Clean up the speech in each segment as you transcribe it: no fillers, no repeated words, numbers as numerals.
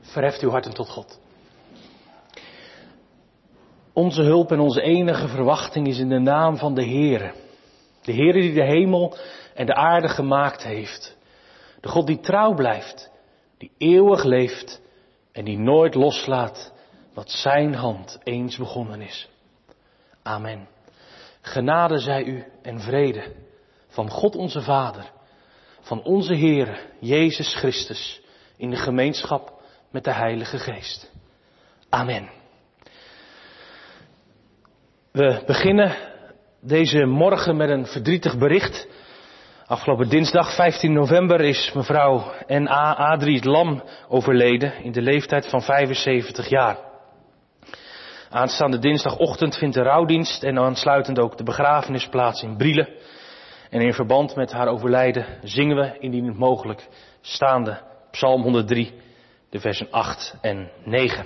Verheft uw harten tot God. Onze hulp en onze enige verwachting is in de naam van de Heere. De Heere die de hemel en de aarde gemaakt heeft. De God die trouw blijft, die eeuwig leeft en die nooit loslaat wat zijn hand eens begonnen is. Amen. Genade zij u en vrede van God onze Vader, van onze Heere Jezus Christus, in de gemeenschap met de Heilige Geest. Amen. We beginnen deze morgen met een verdrietig bericht. Afgelopen dinsdag 15 november is mevrouw N.A. Adries Lam overleden in de leeftijd van 75 jaar. Aanstaande dinsdagochtend vindt de rouwdienst en aansluitend ook de begrafenis plaats in Brielen. En in verband met haar overlijden zingen we, indien het mogelijk, staande Psalm 103, de versen 8 en 9.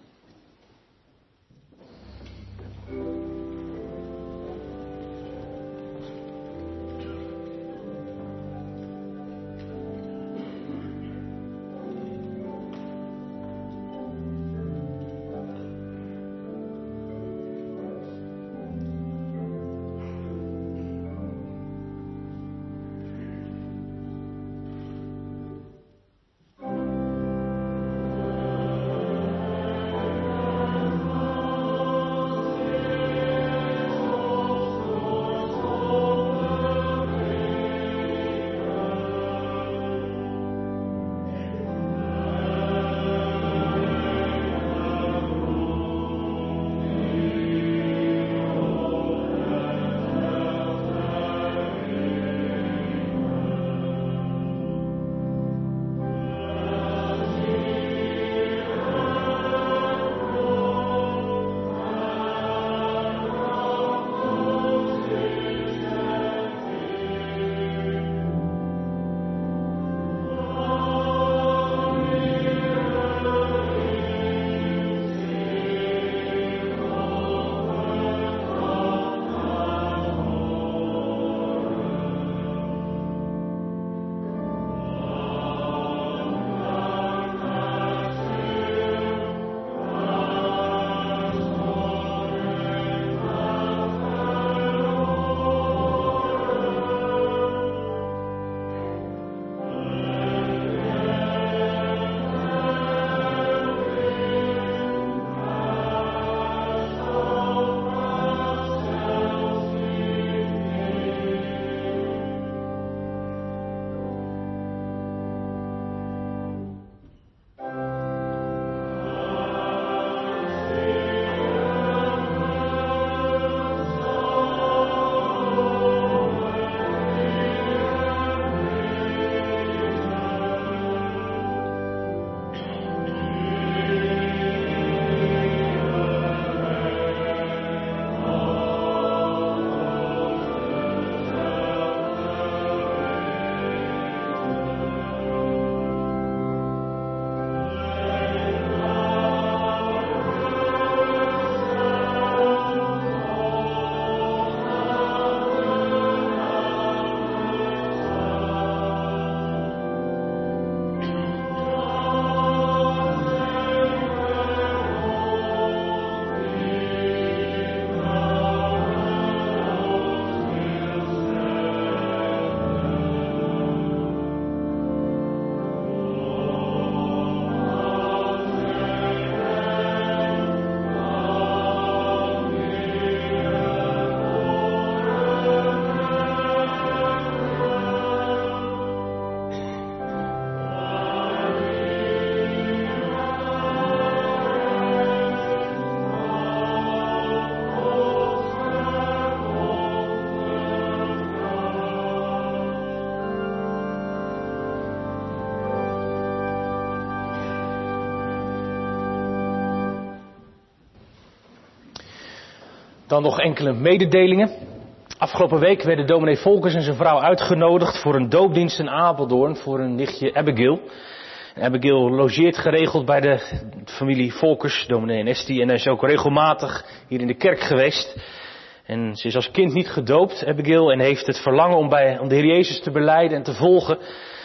Dan nog enkele mededelingen. Afgelopen week werden dominee Volkers en zijn vrouw uitgenodigd voor een doopdienst in Apeldoorn voor hun nichtje Abigail. En Abigail logeert geregeld bij de familie Volkers, dominee en Esti, en is ook regelmatig hier in de kerk geweest. En ze is als kind niet gedoopt, Abigail, en heeft het verlangen om de Heer Jezus te belijden en te volgen.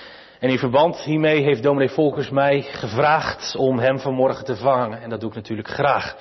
En in verband hiermee heeft dominee Volkers mij gevraagd om hem vanmorgen te vervangen. En dat doe ik natuurlijk graag.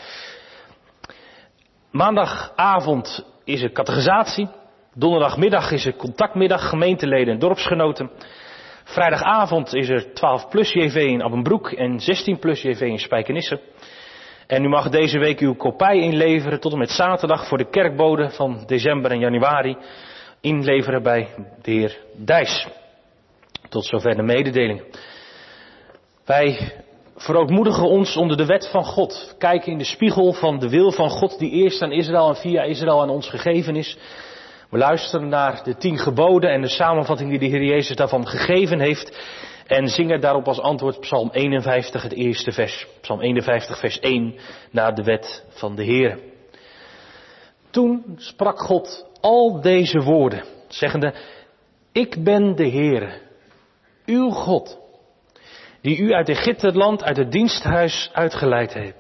Maandagavond is er catechisatie. Donderdagmiddag is er contactmiddag, gemeenteleden en dorpsgenoten. Vrijdagavond is er 12 plus JV in Abbenbroek en 16 plus JV in Spijkenisse. En u mag deze week uw kopij inleveren tot en met zaterdag voor de kerkbode van december en januari. Inleveren bij de heer Dijs. Tot zover de mededelingen. Wij verootmoedigen ons onder de wet van God. Kijken in de spiegel van de wil van God die eerst aan Israël en via Israël aan ons gegeven is. We luisteren naar de 10 geboden en de samenvatting die de Heer Jezus daarvan gegeven heeft. En zingen daarop als antwoord Psalm 51, het eerste vers. Psalm 51, vers 1, naar de wet van de Heer. Toen sprak God al deze woorden, zeggende: Ik ben de Heere, uw God, die u uit Egypteland, uit het diensthuis uitgeleid heeft.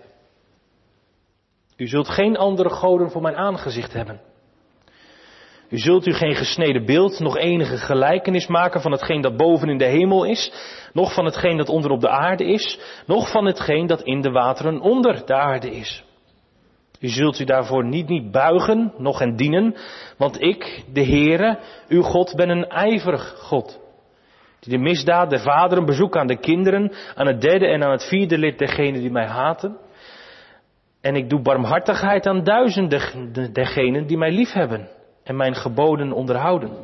U zult geen andere goden voor mijn aangezicht hebben. U zult u geen gesneden beeld, nog enige gelijkenis maken van hetgeen dat boven in de hemel is, noch van hetgeen dat onder op de aarde is, noch van hetgeen dat in de wateren onder de aarde is. U zult u daarvoor niet buigen, noch hen dienen, want ik, de Heere, uw God, ben een ijverig God, die de misdaad der vaderen bezoekt aan de kinderen, aan het derde en aan het vierde lid dergenen die mij haten. En ik doe barmhartigheid aan duizenden dergenen die mij liefhebben en mijn geboden onderhouden.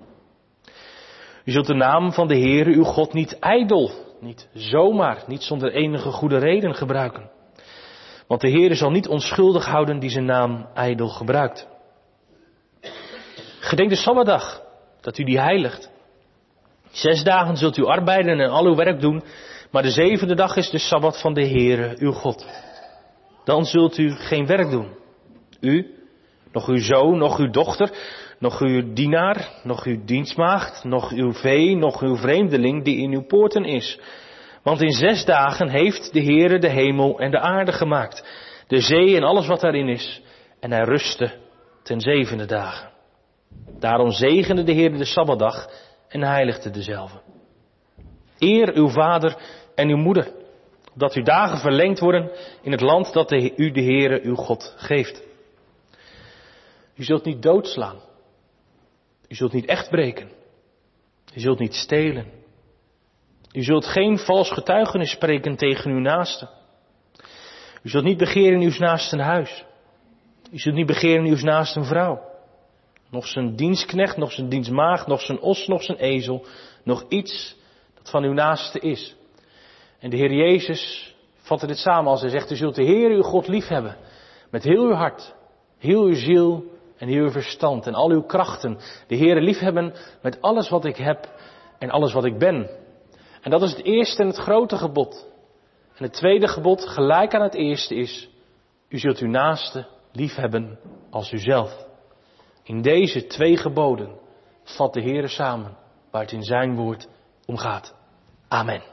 U zult de naam van de Heere uw God niet ijdel, niet zomaar, niet zonder enige goede reden gebruiken. Want de Heere zal niet onschuldig houden die zijn naam ijdel gebruikt. Gedenk de Sabbatdag, dat u die heiligt. 6 dagen zult u arbeiden en al uw werk doen, maar de 7e dag is de Sabbat van de Heere uw God. Dan zult u geen werk doen. U, nog uw zoon, nog uw dochter, nog uw dienaar, nog uw dienstmaagd, nog uw vee, nog uw vreemdeling die in uw poorten is. Want in 6 dagen heeft de Heere de hemel en de aarde gemaakt, de zee en alles wat daarin is. En hij rustte ten 7e dagen. Daarom zegende de Heere de Sabbatdag en heiligde dezelve. Eer uw vader en uw moeder, opdat uw dagen verlengd worden in het land dat u de Heere uw God geeft. U zult niet doodslaan. U zult niet echt breken. U zult niet stelen. U zult geen vals getuigenis spreken tegen uw naaste. U zult niet begeren in uw naasten huis. U zult niet begeren in uw naasten vrouw. Nog zijn dienstknecht, nog zijn dienstmaagd, nog zijn os, nog zijn ezel. Nog iets dat van uw naaste is. En de Heer Jezus vatte dit samen als hij zegt: U zult de Heer uw God liefhebben. Met heel uw hart, heel uw ziel en heel uw verstand en al uw krachten. De Heer liefhebben met alles wat ik heb en alles wat ik ben. En dat is het eerste en het grote gebod. En het tweede gebod, gelijk aan het eerste, is: U zult uw naaste liefhebben als uzelf. In deze 2 geboden vat de Heer samen waar het in zijn woord om gaat. Amen.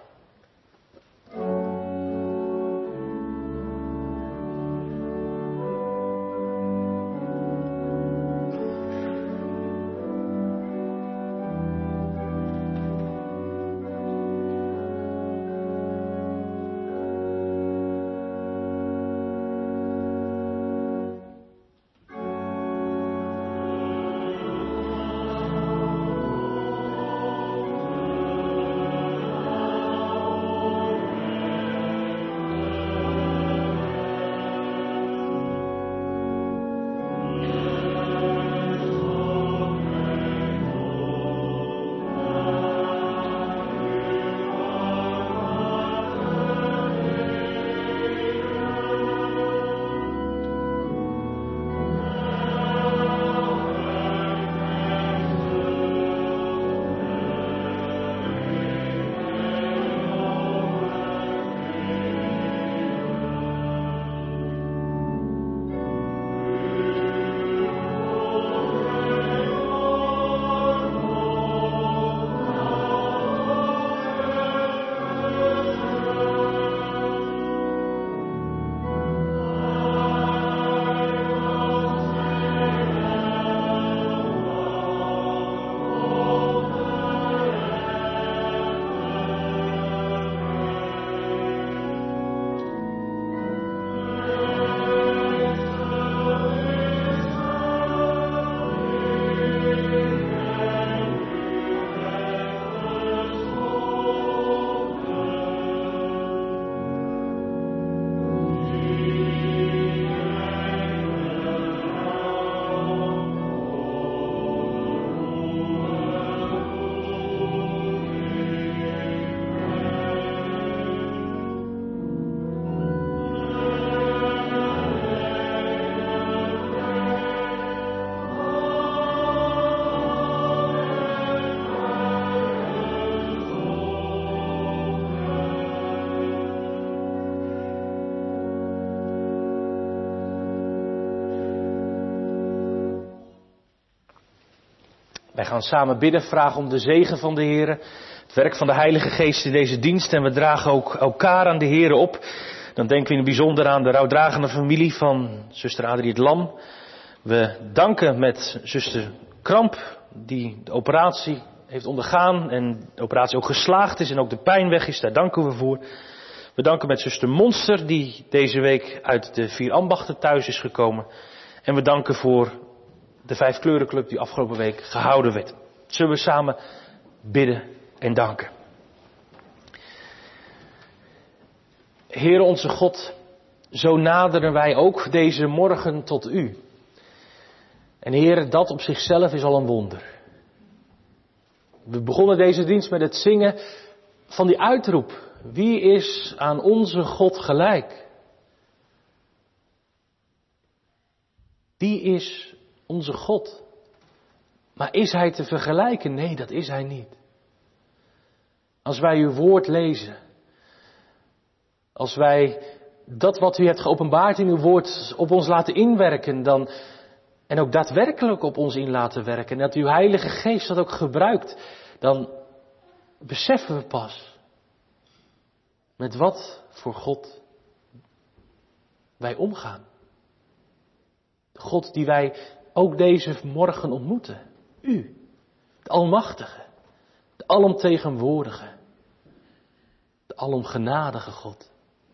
Wij gaan samen bidden, vragen om de zegen van de Heer, het werk van de Heilige Geest in deze dienst. En we dragen ook elkaar aan de Heer op. Dan denken we in het bijzonder aan de rouwdragende familie van zuster Adrie het Lam. We danken met zuster Kramp, die de operatie heeft ondergaan en de operatie ook geslaagd is en ook de pijn weg is. Daar danken we voor. We danken met zuster Monster, die deze week uit de 4 ambachten thuis is gekomen. En we danken voor de 5 kleurenclub die afgelopen week gehouden werd. Zullen we samen bidden en danken. Heere onze God, zo naderen wij ook deze morgen tot U. En Heere, dat op zichzelf is al een wonder. We begonnen deze dienst met het zingen van die uitroep. Wie is aan onze God gelijk? Die is onze God. Maar is Hij te vergelijken? Nee, dat is Hij niet. Als wij uw woord lezen, als wij dat wat u hebt geopenbaard in uw woord op ons laten inwerken, dan, en ook daadwerkelijk op ons in laten werken, en dat uw Heilige Geest dat ook gebruikt, dan beseffen we pas met wat voor God wij omgaan. De God die wij ook deze morgen ontmoeten. U, de Almachtige, de Alomtegenwoordige, de Alomgenadige God.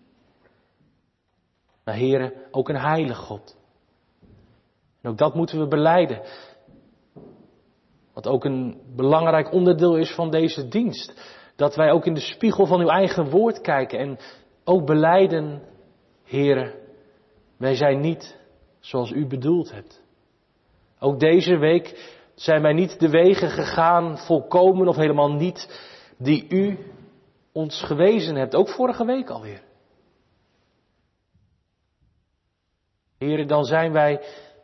Maar Heere, ook een heilig God. En ook dat moeten we belijden. Wat ook een belangrijk onderdeel is van deze dienst. Dat wij ook in de spiegel van uw eigen woord kijken en ook belijden, Heere, wij zijn niet zoals u bedoeld hebt. Ook deze week zijn wij niet de wegen gegaan, volkomen of helemaal niet, die u ons gewezen hebt. Ook vorige week alweer. Heere, dan zijn wij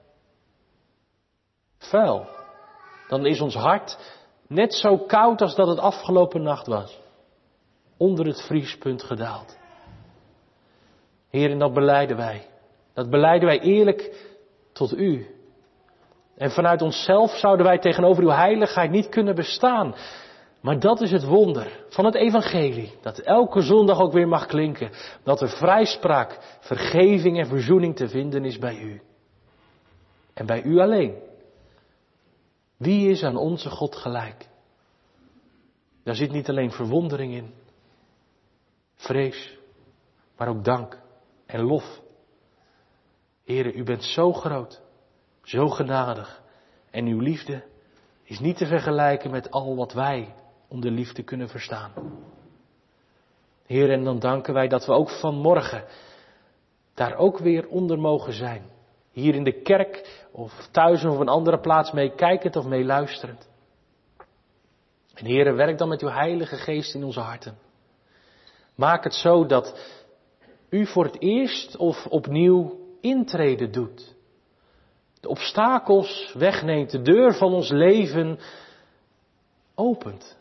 vuil. Dan is ons hart net zo koud als dat het afgelopen nacht was. Onder het vriespunt gedaald. Heer, en dat belijden wij. Dat belijden wij eerlijk tot u. En vanuit onszelf zouden wij tegenover uw heiligheid niet kunnen bestaan. Maar dat is het wonder van het evangelie. Dat elke zondag ook weer mag klinken. Dat er vrijspraak, vergeving en verzoening te vinden is bij u. En bij u alleen. Wie is aan onze God gelijk? Daar zit niet alleen verwondering in, vrees, maar ook dank en lof. Heere, u bent zo groot, zo genadig en uw liefde is niet te vergelijken met al wat wij onder liefde kunnen verstaan. Heere, en dan danken wij dat we ook vanmorgen daar ook weer onder mogen zijn. Hier in de kerk of thuis of op een andere plaats meekijkend of meeluisterend. En Heere, werk dan met uw Heilige Geest in onze harten. Maak het zo dat u voor het eerst of opnieuw intrede doet. De obstakels wegneemt, de deur van ons leven opent.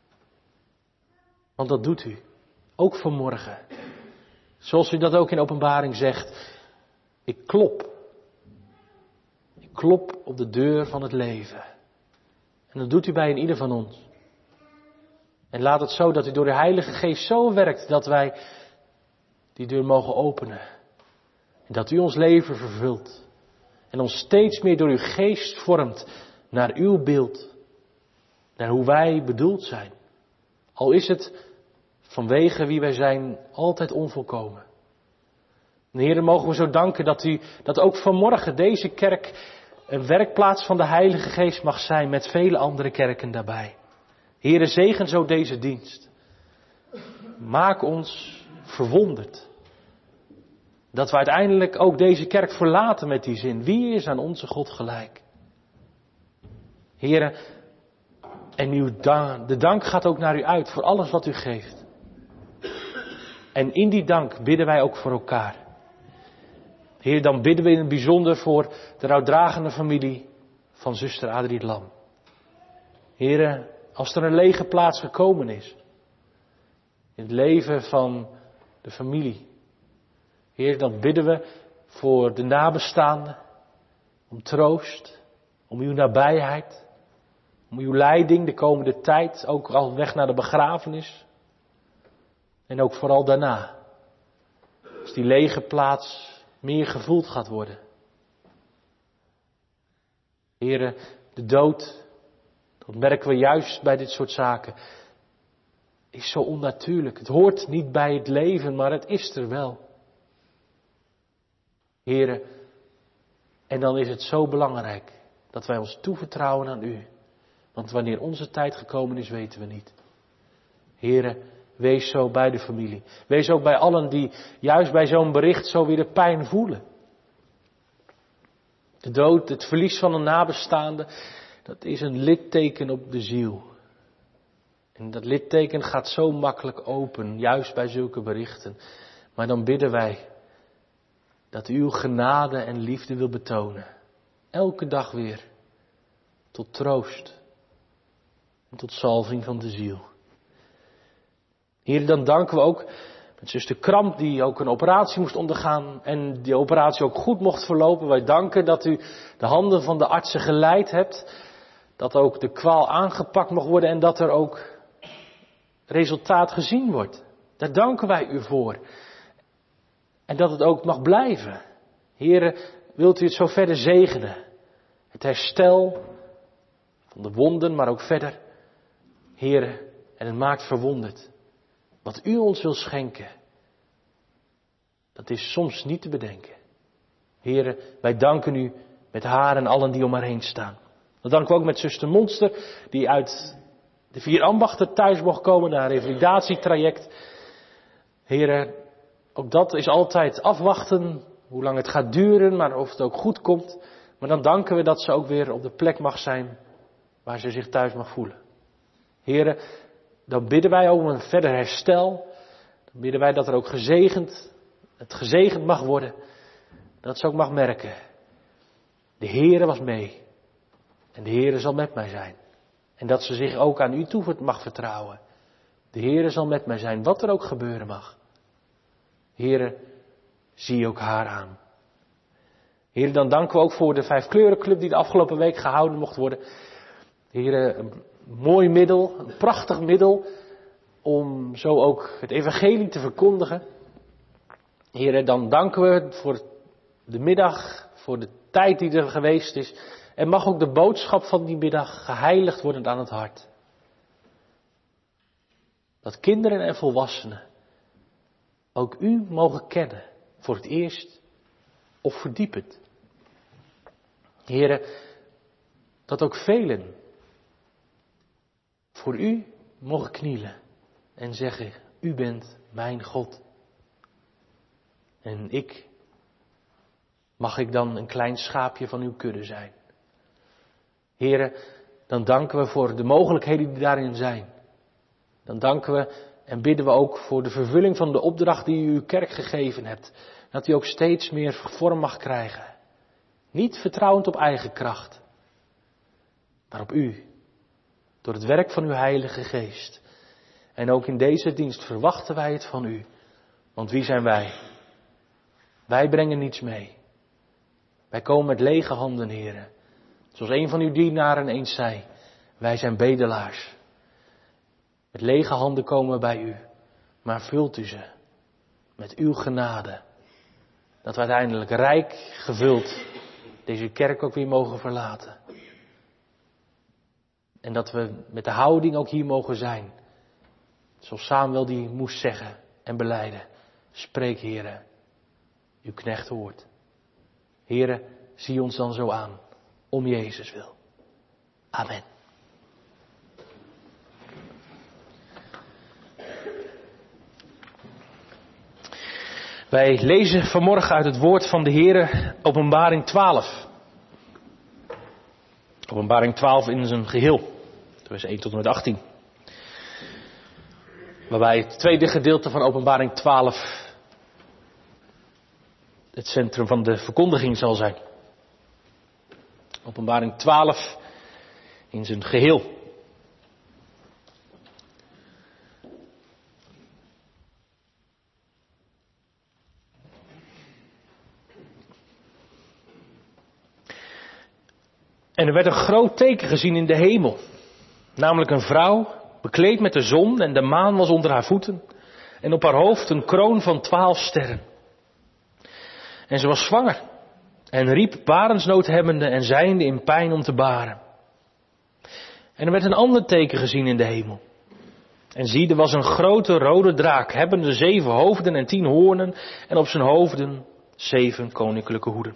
Want dat doet u, ook vanmorgen. Zoals u dat ook in Openbaring zegt, ik klop. Ik klop op de deur van het leven. En dat doet u bij een ieder van ons. En laat het zo dat u door de Heilige Geest zo werkt dat wij die deur mogen openen. En dat u ons leven vervult. En ons steeds meer door uw geest vormt naar uw beeld. Naar hoe wij bedoeld zijn. Al is het vanwege wie wij zijn altijd onvolkomen. En Heer, mogen we zo danken dat ook vanmorgen deze kerk een werkplaats van de Heilige Geest mag zijn met vele andere kerken daarbij. Heere, zegen zo deze dienst. Maak ons verwonderd. Dat we uiteindelijk ook deze kerk verlaten met die zin. Wie is aan onze God gelijk? Heere, en de dank gaat ook naar u uit voor alles wat u geeft. En in die dank bidden wij ook voor elkaar. Heer, dan bidden we in het bijzonder voor de rouwdragende familie van zuster Adrie het Lam. Heer, als er een lege plaats gekomen is in het leven van de familie. Heer, dan bidden we voor de nabestaanden om troost, om uw nabijheid, om uw leiding de komende tijd, ook al weg naar de begrafenis. En ook vooral daarna. Als die lege plaats meer gevoeld gaat worden. Heren, de dood, dat merken we juist bij dit soort zaken, is zo onnatuurlijk. Het hoort niet bij het leven, maar het is er wel. Heren, en dan is het zo belangrijk dat wij ons toevertrouwen aan u. Want wanneer onze tijd gekomen is, weten we niet. Heren, wees zo bij de familie. Wees ook bij allen die juist bij zo'n bericht zo weer de pijn voelen. De dood, het verlies van een nabestaande, dat is een litteken op de ziel. En dat litteken gaat zo makkelijk open, juist bij zulke berichten. Maar dan bidden wij dat u uw genade en liefde wil betonen. Elke dag weer. Tot troost. En tot zalving van de ziel. Heer, dan danken we ook met zuster Kramp, die ook een operatie moest ondergaan. En die operatie ook goed mocht verlopen. Wij danken dat u de handen van de artsen geleid hebt. Dat ook de kwaal aangepakt mag worden en dat er ook resultaat gezien wordt. Daar danken wij u voor. En dat het ook mag blijven. Heere, wilt u het zo verder zegenen? Het herstel van de wonden, maar ook verder. Heere, en het maakt verwonderd. Wat u ons wil schenken, dat is soms niet te bedenken. Heere, wij danken u met haar en allen die om haar heen staan. Dat danken we ook met zuster Monster, die uit de 4 ambachten thuis mocht komen naar een revalidatietraject. Heere, ook dat is altijd afwachten, hoe lang het gaat duren, maar of het ook goed komt. Maar dan danken we dat ze ook weer op de plek mag zijn waar ze zich thuis mag voelen. Heere, dan bidden wij ook om een verder herstel. Dan bidden wij dat er ook het gezegend mag worden. Dat ze ook mag merken. De Heere was mee. En de Heere zal met mij zijn. En dat ze zich ook aan u toe mag vertrouwen. De Heere zal met mij zijn, wat er ook gebeuren mag. Heere, zie ook haar aan. Heere, dan danken we ook voor de 5 kleurenclub die de afgelopen week gehouden mocht worden. Heere, een mooi middel, een prachtig middel om zo ook het evangelie te verkondigen. Heere, dan danken we voor de middag, voor de tijd die er geweest is. En mag ook de boodschap van die middag geheiligd worden aan het hart. Dat kinderen en volwassenen ook u mogen kennen, voor het eerst of verdiepend. Heere, dat ook velen voor u mogen knielen en zeggen, u bent mijn God. En mag ik dan een klein schaapje van uw kudde zijn. Heere, dan danken we voor de mogelijkheden die daarin zijn. Dan danken we en bidden we ook voor de vervulling van de opdracht die u uw kerk gegeven hebt. Dat die ook steeds meer vorm mag krijgen. Niet vertrouwend op eigen kracht, maar op u. Door het werk van uw Heilige Geest. En ook in deze dienst verwachten wij het van u. Want wie zijn wij? Wij brengen niets mee. Wij komen met lege handen, heren. Zoals een van uw dienaren eens zei. Wij zijn bedelaars. Met lege handen komen we bij u. Maar vult u ze met uw genade. Dat we uiteindelijk rijk gevuld deze kerk ook weer mogen verlaten. En dat we met de houding ook hier mogen zijn. Zoals Samuel die moest zeggen en belijden. Spreek, Heere, uw knecht hoort. Heere, zie ons dan zo aan. Om Jezus wil. Amen. Wij lezen vanmorgen uit het woord van de Heere Openbaring 12. Openbaring 12 in zijn geheel. Vers 1 tot en met 18. Waarbij het tweede gedeelte van Openbaring 12 het centrum van de verkondiging zal zijn. Openbaring 12 in zijn geheel. En er werd een groot teken gezien in de hemel. Namelijk een vrouw, bekleed met de zon en de maan was onder haar voeten. En op haar hoofd een kroon van 12 sterren. En ze was zwanger. En riep barensnood hebbende en zijnde in pijn om te baren. En er werd een ander teken gezien in de hemel. En zie, er was een grote rode draak, hebbende 7 hoofden en 10 hoornen. En op zijn hoofden 7 koninklijke hoeden.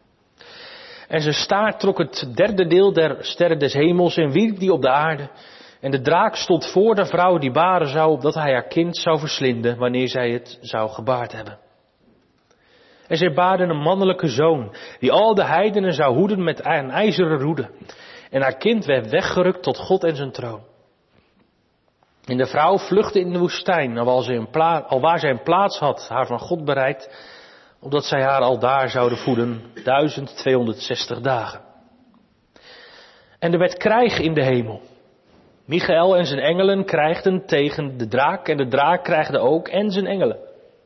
En zijn staart trok het 3e deel der sterren des hemels en wierp die op de aarde. En de draak stond voor de vrouw die baren zou, opdat hij haar kind zou verslinden, wanneer zij het zou gebaard hebben. En zij baarden een mannelijke zoon, die al de heidenen zou hoeden met een ijzeren roede. En haar kind werd weggerukt tot God en zijn troon. En de vrouw vluchtte in de woestijn, alwaar zij een plaats had, haar van God bereid, opdat zij haar aldaar zouden voeden 1260 dagen. En er werd krijg in de hemel. Michael en zijn engelen krijgden tegen de draak en de draak krijgde ook en zijn engelen.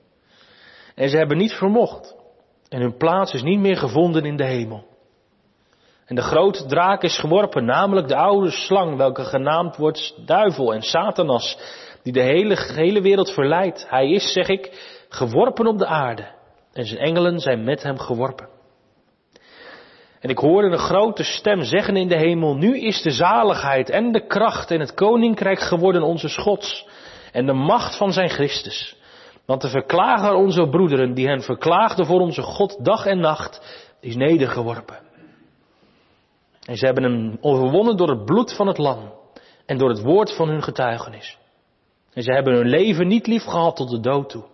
En ze hebben niet vermocht. En hun plaats is niet meer gevonden in de hemel. En de grote draak is geworpen, namelijk de oude slang, welke genaamd wordt duivel en Satanas, die de hele wereld verleidt. Hij is, zeg ik, geworpen op de aarde. En zijn engelen zijn met hem geworpen. En ik hoorde een grote stem zeggen in de hemel, nu is de zaligheid en de kracht en het koninkrijk geworden onze Gods en de macht van zijn Christus. Want de verklager onze broederen, die hen verklaagden voor onze God dag en nacht, is nedergeworpen. En ze hebben hem overwonnen door het bloed van het lam en door het woord van hun getuigenis. En ze hebben hun leven niet lief gehad tot de dood toe.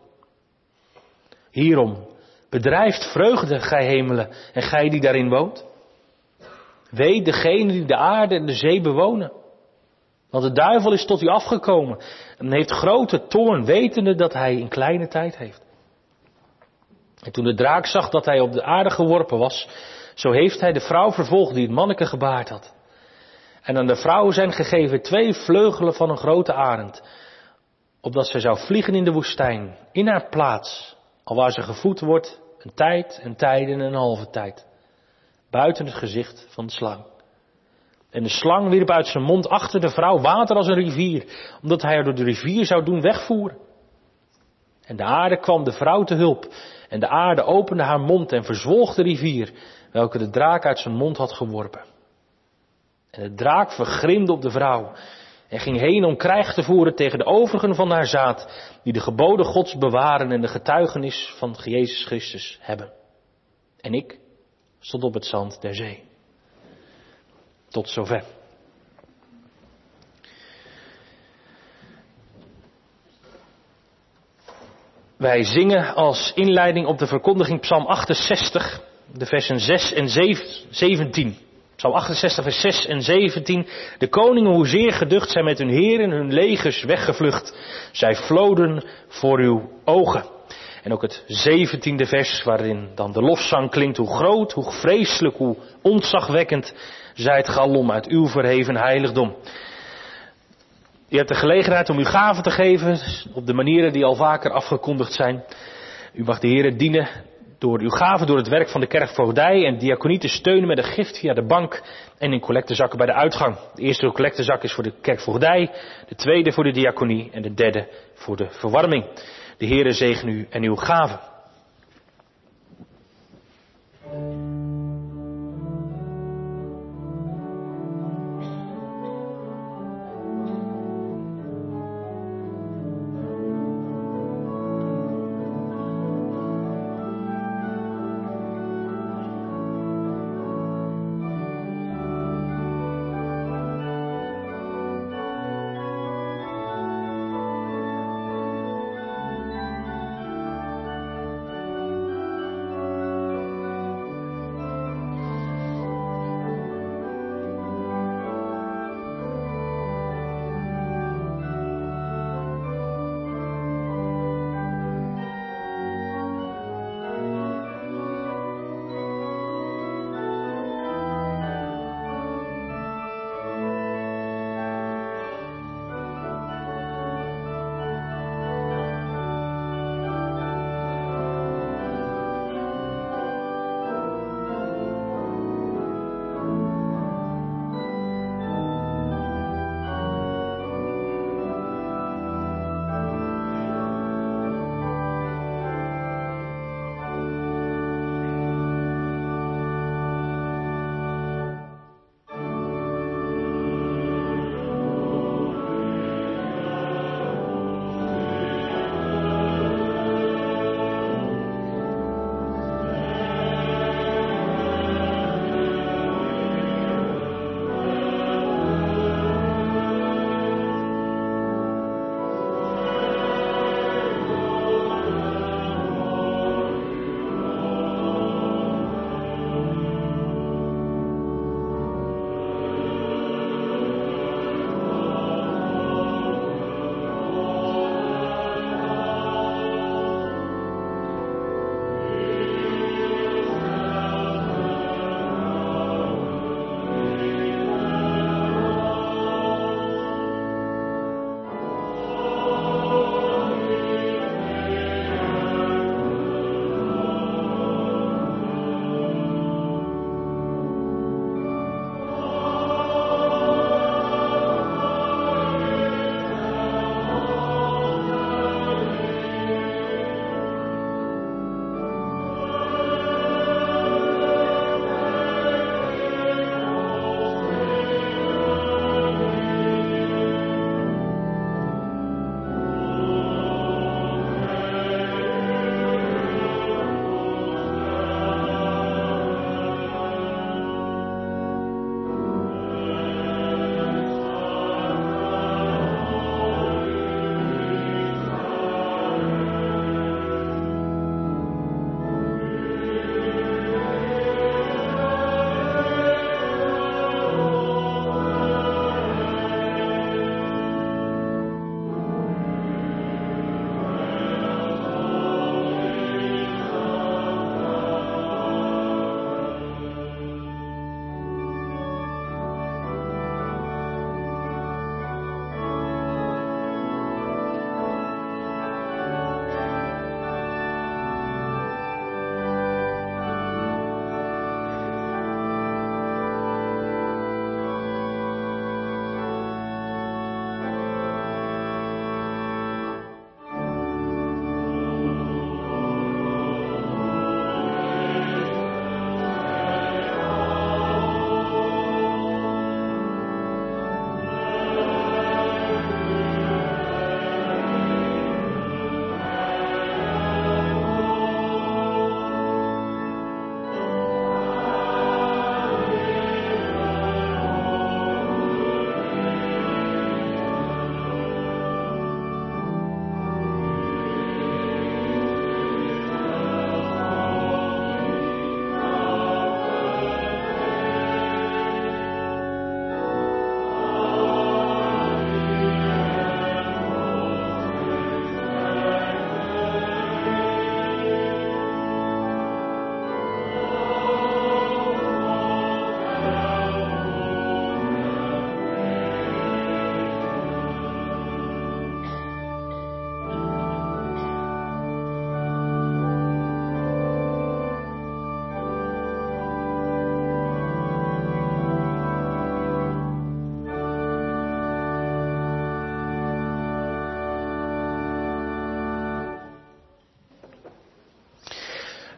Hierom, bedrijft vreugde, gij hemelen, en gij die daarin woont. Wee degene die de aarde en de zee bewonen. Want de duivel is tot u afgekomen en heeft grote toorn, wetende dat hij een kleine tijd heeft. En toen de draak zag dat hij op de aarde geworpen was, zo heeft hij de vrouw vervolgd die het manneke gebaard had. En aan de vrouw zijn gegeven 2 vleugelen van een grote arend, opdat zij zou vliegen in de woestijn, in haar plaats, alwaar ze gevoed wordt, een tijd, een tijden en een halve tijd, buiten het gezicht van de slang. En de slang wierp uit zijn mond achter de vrouw water als een rivier, omdat hij haar door de rivier zou doen wegvoeren. En de aarde kwam de vrouw te hulp, en de aarde opende haar mond en verzwolg de rivier, welke de draak uit zijn mond had geworpen. En de draak vergrimde op de vrouw, en ging heen om krijg te voeren tegen de overigen van haar zaad, die de geboden Gods bewaren en de getuigenis van Jezus Christus hebben. En ik stond op het zand der zee. Tot zover. Wij zingen als inleiding op de verkondiging Psalm 68, de versen 6 en 17. Psalm 68, vers 6 en 17. De koningen hoezeer geducht zijn met hun heren, hun legers weggevlucht. Zij vloden voor uw ogen. En ook het 17e vers, waarin dan de lofzang klinkt. Hoe groot, hoe vreselijk, hoe ontzagwekkend zijt galom uit uw verheven heiligdom. U hebt de gelegenheid om uw gaven te geven op de manieren die al vaker afgekondigd zijn. U mag de Heere dienen door uw gaven, door het werk van de kerkvoogdij en diaconie te steunen met een gift via de bank en in collectezakken bij de uitgang. De eerste collectezak is voor de kerkvoogdij, de tweede voor de diaconie en de derde voor de verwarming. De Heere zegen u en uw gaven.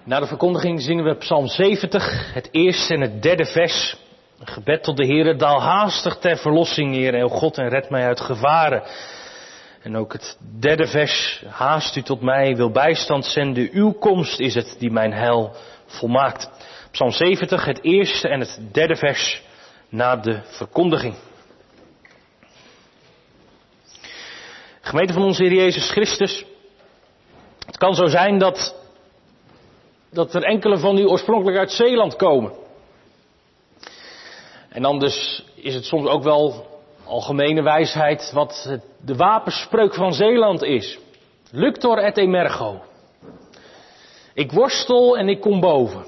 Na de verkondiging zingen we Psalm 70, het eerste en het derde vers. Een gebed tot de Heere, daal haastig ter verlossing neer, o God, en red mij uit gevaren. En ook het derde vers, haast u tot mij, wil bijstand zenden, uw komst is het die mijn heil volmaakt. Psalm 70, het eerste en het derde vers na de verkondiging. Gemeente van onze Heer Jezus Christus, het kan zo zijn dat er enkele van u oorspronkelijk uit Zeeland komen. En anders is het soms ook wel algemene wijsheid wat de wapenspreuk van Zeeland is. Luctor et emergo. Ik worstel en ik kom boven.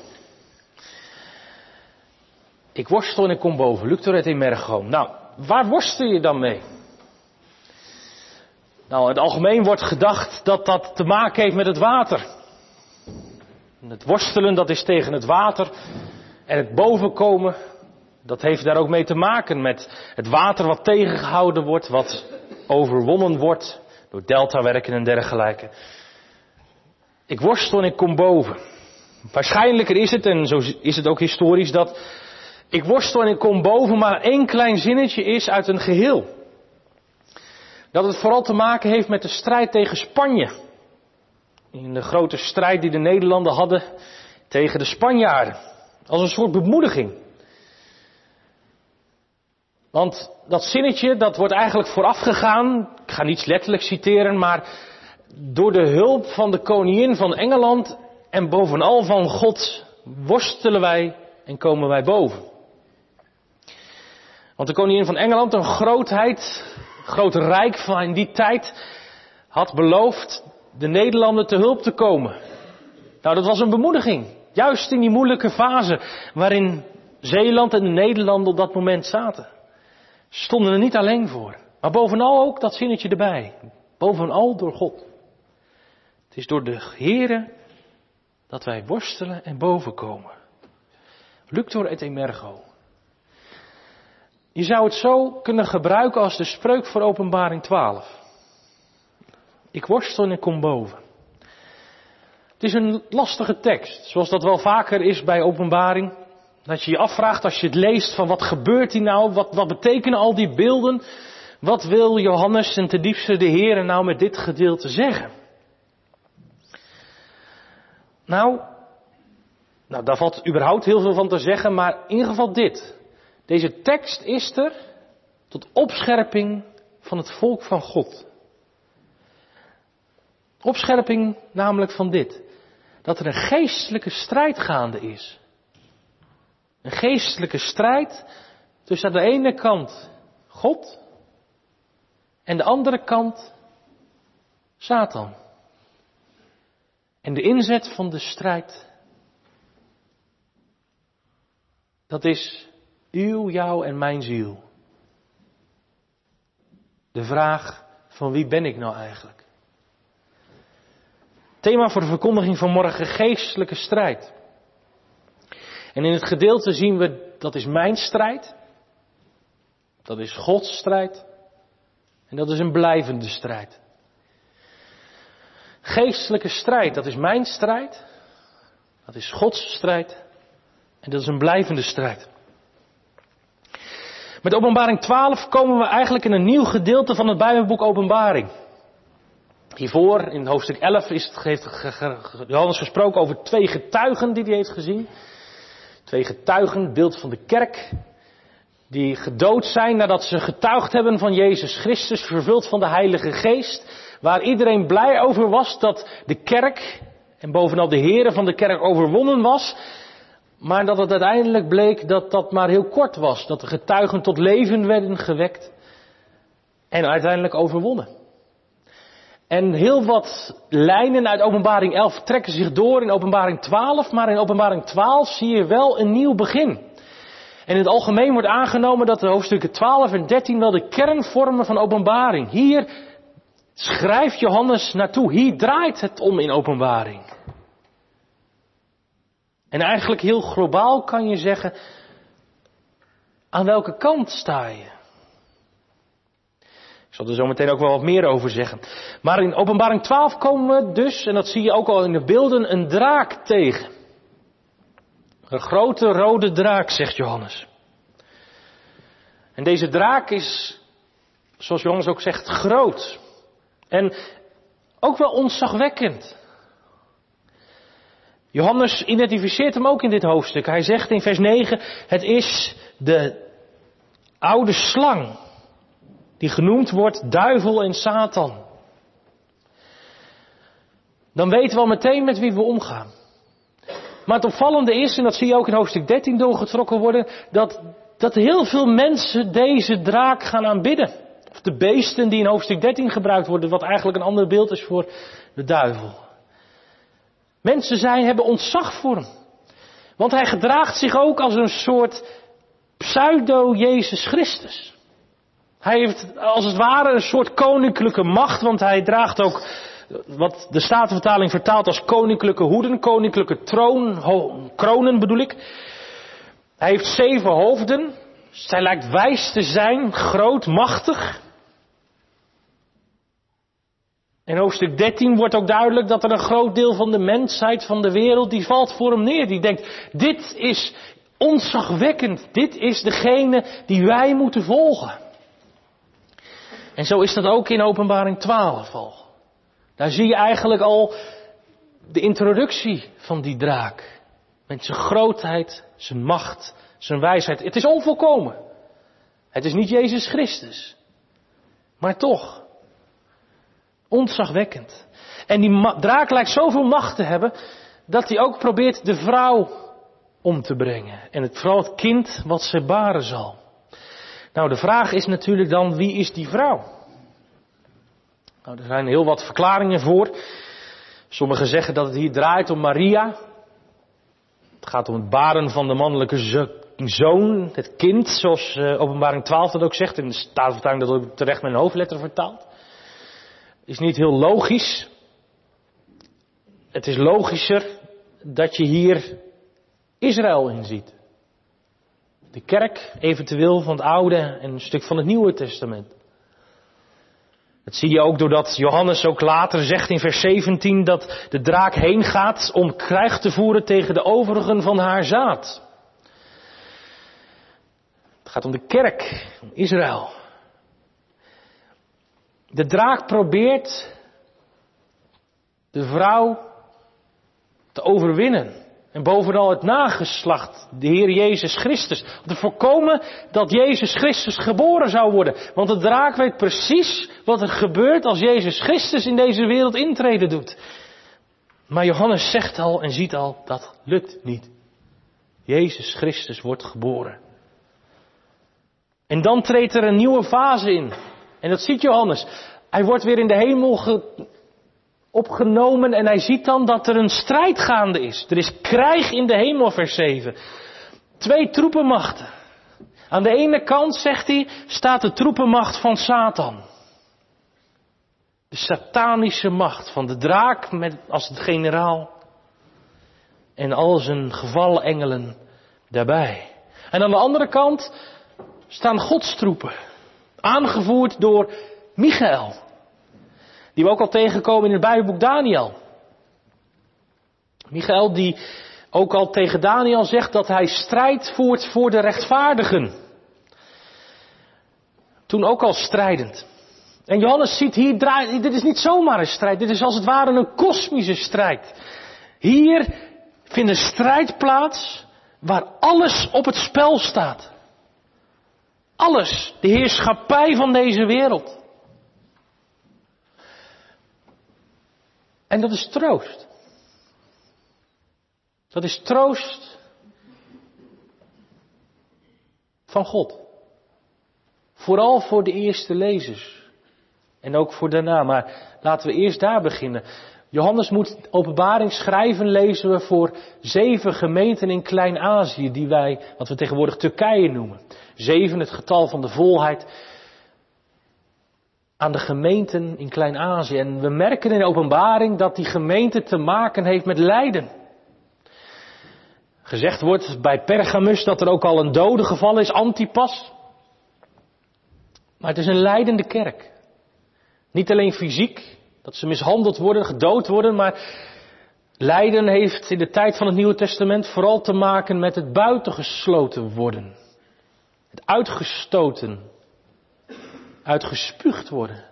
Ik worstel en ik kom boven. Luctor et emergo. Nou, waar worstel je dan mee? Nou, in het algemeen wordt gedacht dat dat te maken heeft met het water. Het worstelen, dat is tegen het water. En het bovenkomen, dat heeft daar ook mee te maken met het water wat tegengehouden wordt, wat overwonnen wordt door deltawerken en dergelijke. Ik worstel en ik kom boven. Waarschijnlijker is het, en zo is het ook historisch, dat ik worstel en ik kom boven maar één klein zinnetje is uit een geheel. Dat het vooral te maken heeft met de strijd tegen Spanje. In de grote strijd die de Nederlanden hadden tegen de Spanjaarden. Als een soort bemoediging. Want dat zinnetje, dat wordt eigenlijk voorafgegaan, ik ga niets letterlijk citeren, maar door de hulp van de koningin van Engeland en bovenal van God worstelen wij en komen wij boven. Want de koningin van Engeland, een groot rijk van in die tijd, had beloofd de Nederlanden te hulp te komen. Nou, dat was een bemoediging. Juist in die moeilijke fase waarin Zeeland en de Nederlanden op dat moment zaten. Ze stonden er niet alleen voor. Maar bovenal ook dat zinnetje erbij. Bovenal door God. Het is door de Heere dat wij worstelen en bovenkomen. Luctor et emergo. Je zou het zo kunnen gebruiken als de spreuk voor Openbaring 12. Ik worstel en ik kom boven. Het is een lastige tekst, zoals dat wel vaker is bij Openbaring. Dat je je afvraagt als je het leest van wat gebeurt hier nou, wat betekenen al die beelden. Wat wil Johannes en ten diepste de Heere nou met dit gedeelte zeggen? Nou, daar valt überhaupt heel veel van te zeggen, maar in ieder geval dit. Deze tekst is er tot opscherping van het volk van God. Opscherping namelijk van dit. Dat er een geestelijke strijd gaande is. Een geestelijke strijd tussen aan de ene kant God en de andere kant Satan. En de inzet van de strijd, dat is uw, jouw en mijn ziel. De vraag van wie ben ik nou eigenlijk? Thema voor de verkondiging van morgen, geestelijke strijd. En in het gedeelte zien we, dat is mijn strijd. Dat is Gods strijd. En dat is een blijvende strijd. Geestelijke strijd, dat is mijn strijd. Dat is Gods strijd. En dat is een blijvende strijd. Met Openbaring 12 komen we eigenlijk in een nieuw gedeelte van het Bijbelboek Openbaring. Hiervoor, in hoofdstuk 11, heeft Johannes gesproken over 2 getuigen die hij heeft gezien. 2 getuigen, beeld van de kerk, die gedood zijn nadat ze getuigd hebben van Jezus Christus, vervuld van de Heilige Geest. Waar iedereen blij over was dat de kerk, en bovenal de Heere van de kerk, overwonnen was. Maar dat het uiteindelijk bleek dat dat maar heel kort was. Dat de getuigen tot leven werden gewekt en uiteindelijk overwonnen. En heel wat lijnen uit Openbaring 11 trekken zich door in Openbaring 12. Maar in Openbaring 12 zie je wel een nieuw begin. En in het algemeen wordt aangenomen dat de hoofdstukken 12 en 13 wel de kern vormen van Openbaring. Hier schrijft Johannes naartoe. Hier draait het om in Openbaring. En eigenlijk heel globaal kan je zeggen, aan welke kant sta je? Ik zal er zo meteen ook wel wat meer over zeggen. Maar in Openbaring 12 komen we dus, en dat zie je ook al in de beelden, een draak tegen. Een grote rode draak, zegt Johannes. En deze draak is, zoals Johannes ook zegt, groot. En ook wel ontzagwekkend. Johannes identificeert hem ook in dit hoofdstuk. Hij zegt in vers 9, het is de oude slang, die genoemd wordt duivel en Satan. Dan weten we al meteen met wie we omgaan. Maar het opvallende is, en dat zie je ook in hoofdstuk 13 doorgetrokken worden, dat heel veel mensen deze draak gaan aanbidden. Of de beesten die in hoofdstuk 13 gebruikt worden, wat eigenlijk een ander beeld is voor de duivel. Mensen hebben ontzag voor hem. Want hij gedraagt zich ook als een soort pseudo-Jezus Christus. Hij heeft als het ware een soort koninklijke macht, want hij draagt ook wat de Statenvertaling vertaalt als koninklijke hoeden, koninklijke kronen bedoel ik. Hij heeft 7 hoofden. Hij lijkt wijs te zijn, groot, machtig. In hoofdstuk 13 wordt ook duidelijk dat er een groot deel van de mensheid, van de wereld, die valt voor hem neer. Die denkt, dit is ontzagwekkend. Dit is degene die wij moeten volgen. En zo is dat ook in Openbaring 12 al. Daar zie je eigenlijk al de introductie van die draak. Met zijn grootheid, zijn macht, zijn wijsheid. Het is onvolkomen. Het is niet Jezus Christus. Maar toch. Ontzagwekkend. En die draak lijkt zoveel macht te hebben, dat hij ook probeert de vrouw om te brengen. En vooral het kind wat ze baren zal. Nou, de vraag is natuurlijk dan, wie is die vrouw? Nou, er zijn heel wat verklaringen voor. Sommigen zeggen dat het hier draait om Maria. Het gaat om het baren van de mannelijke zoon, het kind, zoals Openbaring 12 dat ook zegt. In de Statenvertaling dat ook terecht met een hoofdletter vertaald. Is niet heel logisch. Het is logischer dat je hier Israël in ziet. De kerk, eventueel van het Oude en een stuk van het Nieuwe Testament. Dat zie je ook doordat Johannes ook later zegt in vers 17 dat de draak heen gaat om krijg te voeren tegen de overigen van haar zaad. Het gaat om de kerk, om Israël. De draak probeert de vrouw te overwinnen. En bovenal het nageslacht, de Heer Jezus Christus. Om te voorkomen dat Jezus Christus geboren zou worden. Want de draak weet precies wat er gebeurt als Jezus Christus in deze wereld intreden doet. Maar Johannes zegt al en ziet al, dat lukt niet. Jezus Christus wordt geboren. En dan treedt er een nieuwe fase in. En dat ziet Johannes. Hij wordt weer in de hemel opgenomen en hij ziet dan dat er een strijd gaande is. Er is krijg in de hemel, vers 7. 2 troepenmachten. Aan de ene kant, zegt hij, staat de troepenmacht van Satan. De satanische macht van de draak als het generaal. En al zijn gevallen engelen daarbij. En aan de andere kant staan Gods troepen. Aangevoerd door Michael. Die we ook al tegenkomen in het Bijbelboek Daniel. Michael die ook al tegen Daniel zegt dat hij strijd voert voor de rechtvaardigen. Toen ook al strijdend. En Johannes ziet hier, dit is niet zomaar een strijd. Dit is als het ware een kosmische strijd. Hier vindt een strijd plaats waar alles op het spel staat. Alles. De heerschappij van deze wereld. En dat is troost. Dat is troost van God. Vooral voor de eerste lezers. En ook voor daarna. Maar laten we eerst daar beginnen. Johannes moet Openbaring schrijven, lezen we, voor 7 gemeenten in Klein-Azië. Die wij, wat we tegenwoordig Turkije noemen. 7, het getal van de volheid. Aan de gemeenten in Klein-Azië. En we merken in de Openbaring dat die gemeente te maken heeft met lijden. Gezegd wordt bij Pergamus dat er ook al een dode gevallen is, Antipas. Maar het is een lijdende kerk. Niet alleen fysiek, dat ze mishandeld worden, gedood worden, maar lijden heeft in de tijd van het Nieuwe Testament vooral te maken met het buitengesloten worden. Het uitgestoten, uitgespuugd worden.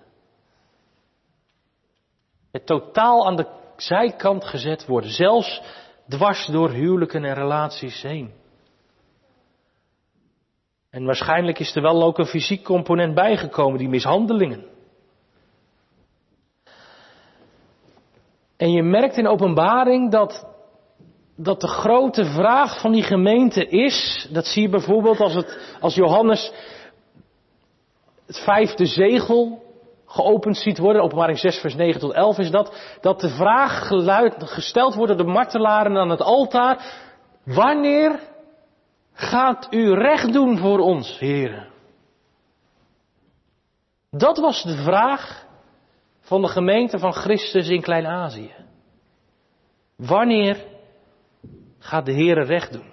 Het totaal aan de zijkant gezet worden, zelfs dwars door huwelijken en relaties heen. En waarschijnlijk is er wel ook een fysiek component bijgekomen, die mishandelingen. En je merkt in Openbaring dat de grote vraag van die gemeente is, dat zie je bijvoorbeeld als Johannes het 5e zegel geopend ziet worden, Openbaring 6 vers 9 tot 11 is dat de vraag gesteld wordt door de martelaren aan het altaar: wanneer gaat u recht doen voor ons, Heere? Dat was de vraag van de gemeente van Christus in Klein-Azië. Wanneer gaat de Heere recht doen?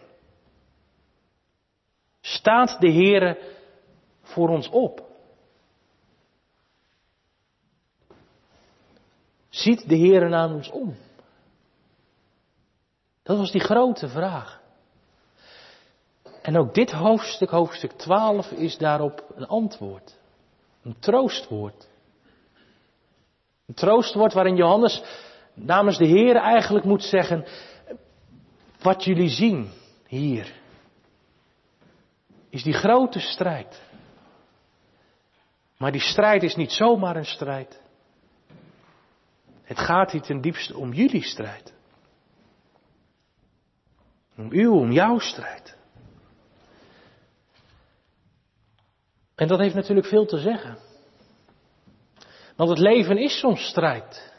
Staat de Heere voor ons op? Ziet de Heere naar ons om? Dat was die grote vraag. En ook dit hoofdstuk, hoofdstuk 12, is daarop een antwoord. Een troostwoord. Een troostwoord waarin Johannes namens de Heere eigenlijk moet zeggen: wat jullie zien hier is die grote strijd. Maar die strijd is niet zomaar een strijd. Het gaat hier ten diepste om jullie strijd. Om jouw strijd. En dat heeft natuurlijk veel te zeggen. Want het leven is soms strijd.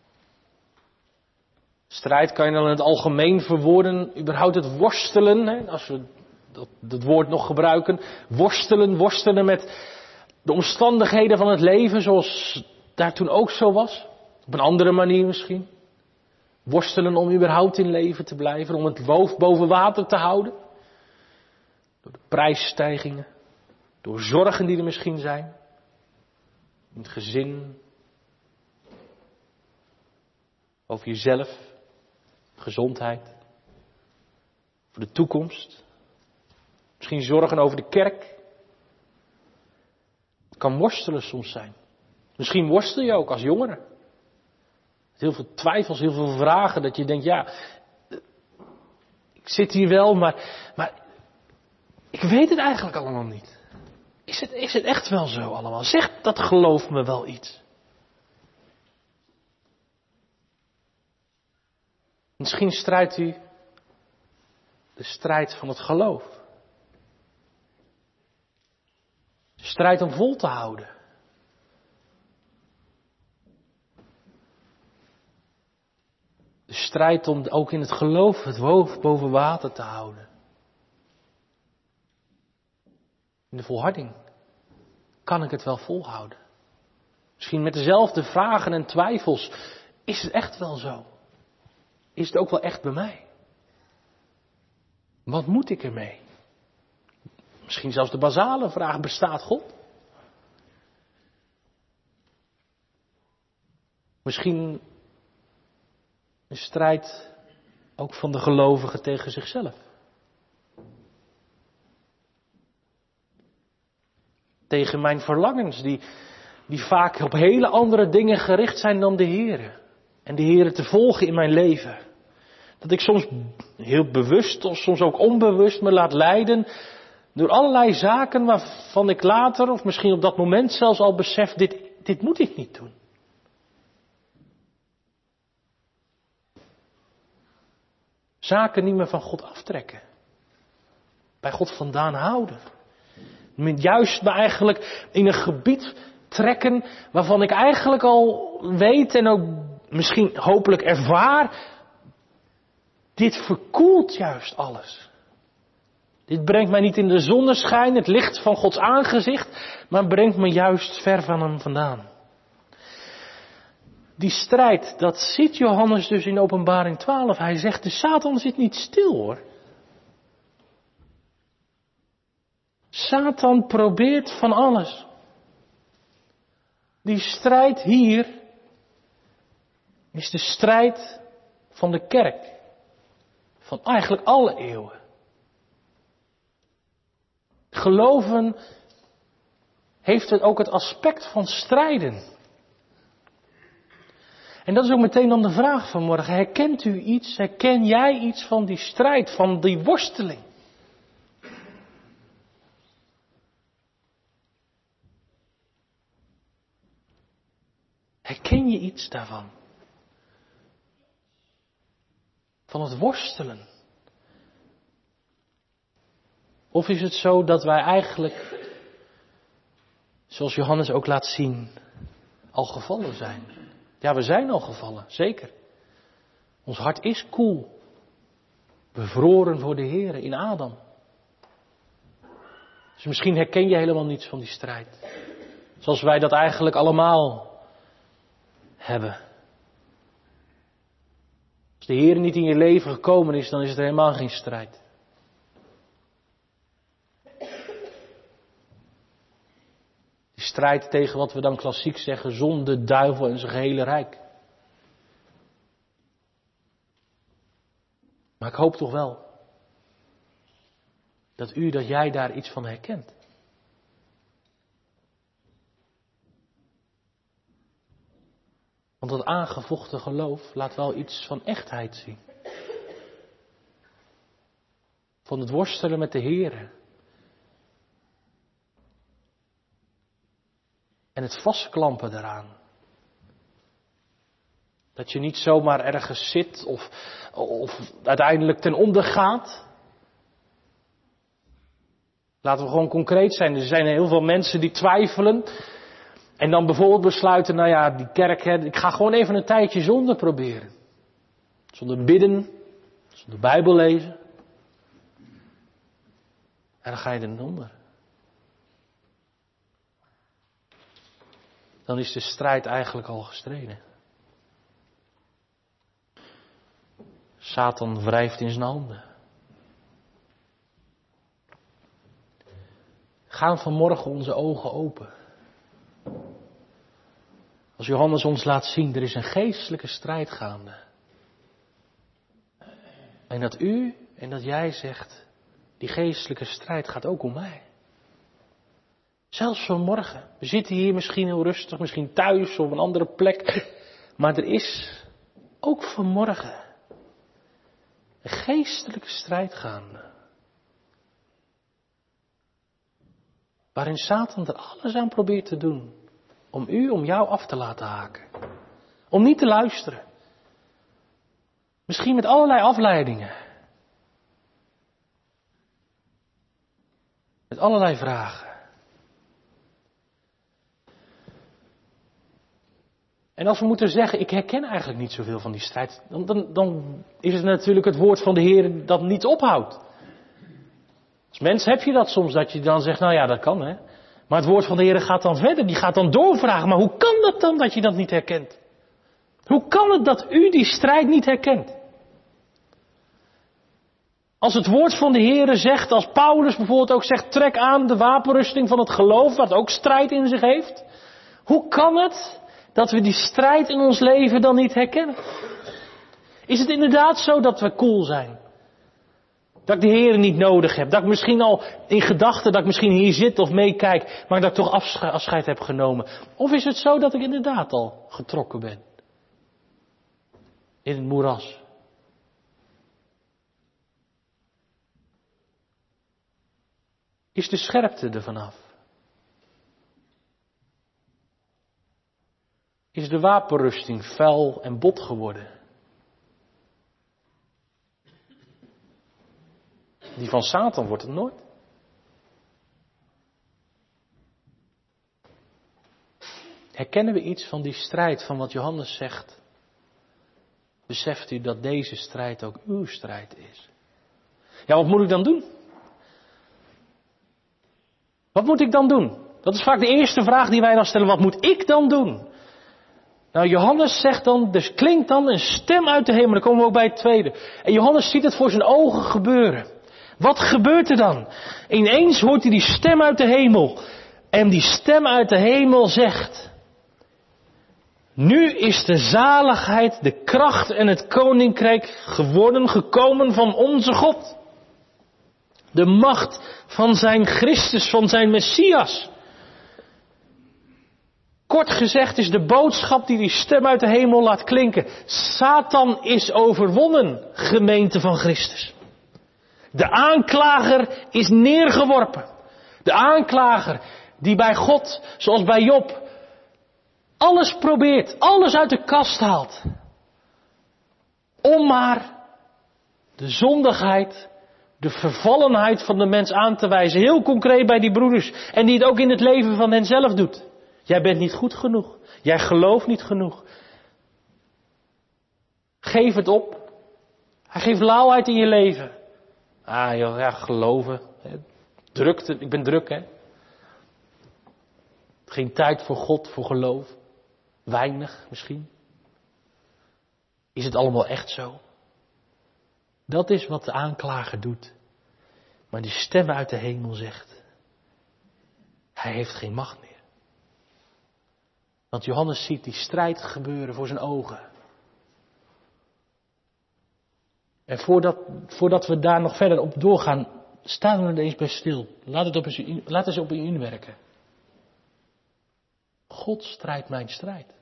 Strijd kan je dan in het algemeen verwoorden, überhaupt het worstelen, hè, als we dat woord nog gebruiken. Worstelen met de omstandigheden van het leven, zoals daar toen ook zo was. Op een andere manier misschien. Worstelen om überhaupt in leven te blijven, om het hoofd boven water te houden. Door de prijsstijgingen, door zorgen die er misschien zijn. In het gezin. Over jezelf. Gezondheid. Voor de toekomst. Misschien zorgen over de kerk. Het kan worstelen soms zijn. Misschien worstel je ook als jongere. Heel veel twijfels, heel veel vragen. Dat je denkt, ja, ik zit hier wel, maar ik weet het eigenlijk allemaal niet. Is het echt wel zo allemaal? Zegt dat geloof me wel iets? Misschien strijdt u de strijd van het geloof. De strijd om vol te houden. De strijd om ook in het geloof het hoofd boven water te houden. In de volharding. Kan ik het wel volhouden? Misschien met dezelfde vragen en twijfels. Is het echt wel zo? Is het ook wel echt bij mij? Wat moet ik ermee? Misschien zelfs de basale vraag: bestaat God? Misschien een strijd ook van de gelovige tegen zichzelf. Tegen mijn verlangens die vaak op hele andere dingen gericht zijn dan de Heere. En de Heere te volgen in mijn leven. Dat ik soms heel bewust of soms ook onbewust me laat leiden door allerlei zaken waarvan ik later of misschien op dat moment zelfs al besef, dit moet ik niet doen. Zaken niet meer van God aftrekken. Bij God vandaan houden. Juist me eigenlijk in een gebied trekken waarvan ik eigenlijk al weet en ook misschien hopelijk ervaar. Dit verkoelt juist alles. Dit brengt mij niet in de zonneschijn, het licht van Gods aangezicht, maar brengt me juist ver van hem vandaan. Die strijd, dat ziet Johannes dus in Openbaring 12. Hij zegt, de Satan zit niet stil hoor. Satan probeert van alles. Die strijd hier is de strijd van de kerk. Van eigenlijk alle eeuwen. Geloven heeft het ook het aspect van strijden. En dat is ook meteen dan de vraag van morgen. Herkent u iets? Herken jij iets van die strijd, van die worsteling? Herken je iets daarvan? Van het worstelen? Of is het zo dat wij eigenlijk, zoals Johannes ook laat zien, al gevallen zijn? Ja, we zijn al gevallen, zeker. Ons hart is koel. Bevroren voor de Heer in Adam. Dus misschien herken je helemaal niets van die strijd. Zoals wij dat eigenlijk allemaal hebben. Als de Heer niet in je leven gekomen is, dan is er helemaal geen strijd. Die strijd tegen wat we dan klassiek zeggen, zonde, duivel en zijn gehele rijk. Maar ik hoop toch wel dat jij daar iets van herkent. Want dat aangevochten geloof laat wel iets van echtheid zien. Van het worstelen met de Heere. En het vastklampen daaraan. Dat je niet zomaar ergens zit of uiteindelijk ten onder gaat. Laten we gewoon concreet zijn. Er zijn heel veel mensen die twijfelen. En dan bijvoorbeeld besluiten, nou ja, die kerk, ik ga gewoon even een tijdje zonder proberen. Zonder bidden, zonder Bijbel lezen. En dan ga je er onder. Dan is de strijd eigenlijk al gestreden. Satan wrijft in zijn handen. Gaan vanmorgen onze ogen open. Als Johannes ons laat zien, er is een geestelijke strijd gaande. En dat u en dat jij zegt, die geestelijke strijd gaat ook om mij. Zelfs vanmorgen. We zitten hier misschien heel rustig, misschien thuis of op een andere plek. Maar er is ook vanmorgen een geestelijke strijd gaande. Waarin Satan er alles aan probeert te doen. Om jou af te laten haken. Om niet te luisteren. Misschien met allerlei afleidingen. Met allerlei vragen. En als we moeten zeggen, ik herken eigenlijk niet zoveel van die strijd. Dan is het natuurlijk het woord van de Heer dat niet ophoudt. Als mens heb je dat soms, dat je dan zegt, nou ja, dat kan hè. Maar het woord van de Heer gaat dan verder, die gaat dan doorvragen. Maar hoe kan dat dan dat je dat niet herkent? Hoe kan het dat u die strijd niet herkent? Als het woord van de Heer zegt, als Paulus bijvoorbeeld ook zegt, trek aan de wapenrusting van het geloof, wat ook strijd in zich heeft. Hoe kan het dat we die strijd in ons leven dan niet herkennen? Is het inderdaad zo dat we koel zijn? Dat ik de Heer niet nodig heb. Dat ik misschien al in gedachten, dat ik misschien hier zit of meekijk, maar dat ik toch afscheid heb genomen. Of is het zo dat ik inderdaad al getrokken ben? In het moeras. Is de scherpte er vanaf? Is de wapenrusting vuil en bot geworden? Die van Satan wordt het nooit. Herkennen we iets van die strijd, van wat Johannes zegt? Beseft u dat deze strijd ook uw strijd is? Ja, wat moet ik dan doen? Wat moet ik dan doen? Dat is vaak de eerste vraag die wij dan stellen. Wat moet ik dan doen? Nou, Johannes zegt dan, er klinkt dan een stem uit de hemel. Dan komen we ook bij het tweede. En Johannes ziet het voor zijn ogen gebeuren. Wat gebeurt er dan? Ineens hoort hij die stem uit de hemel. En die stem uit de hemel zegt, Nu is de zaligheid, de kracht en het koninkrijk gekomen van onze God. De macht van zijn Christus, van zijn Messias. Kort gezegd is de boodschap die stem uit de hemel laat klinken. Satan is overwonnen, gemeente van Christus. De aanklager is neergeworpen. De aanklager die bij God, zoals bij Job, alles probeert, alles uit de kast haalt. Om maar de zondigheid, de vervallenheid van de mens aan te wijzen. Heel concreet bij die broeders. En die het ook in het leven van hen zelf doet. Jij bent niet goed genoeg. Jij gelooft niet genoeg. Geef het op. Hij geeft lauwheid in je leven. Ah joh, ja, geloven. Drukte, ik ben druk hè. Geen tijd voor God, voor geloof. Weinig misschien. Is het allemaal echt zo? Dat is wat de aanklager doet. Maar die stem uit de hemel zegt. Hij heeft geen macht meer. Want Johannes ziet die strijd gebeuren voor zijn ogen. En voordat we daar nog verder op doorgaan, staan we er eens bij stil. Laat het op u inwerken. God strijdt mijn strijd.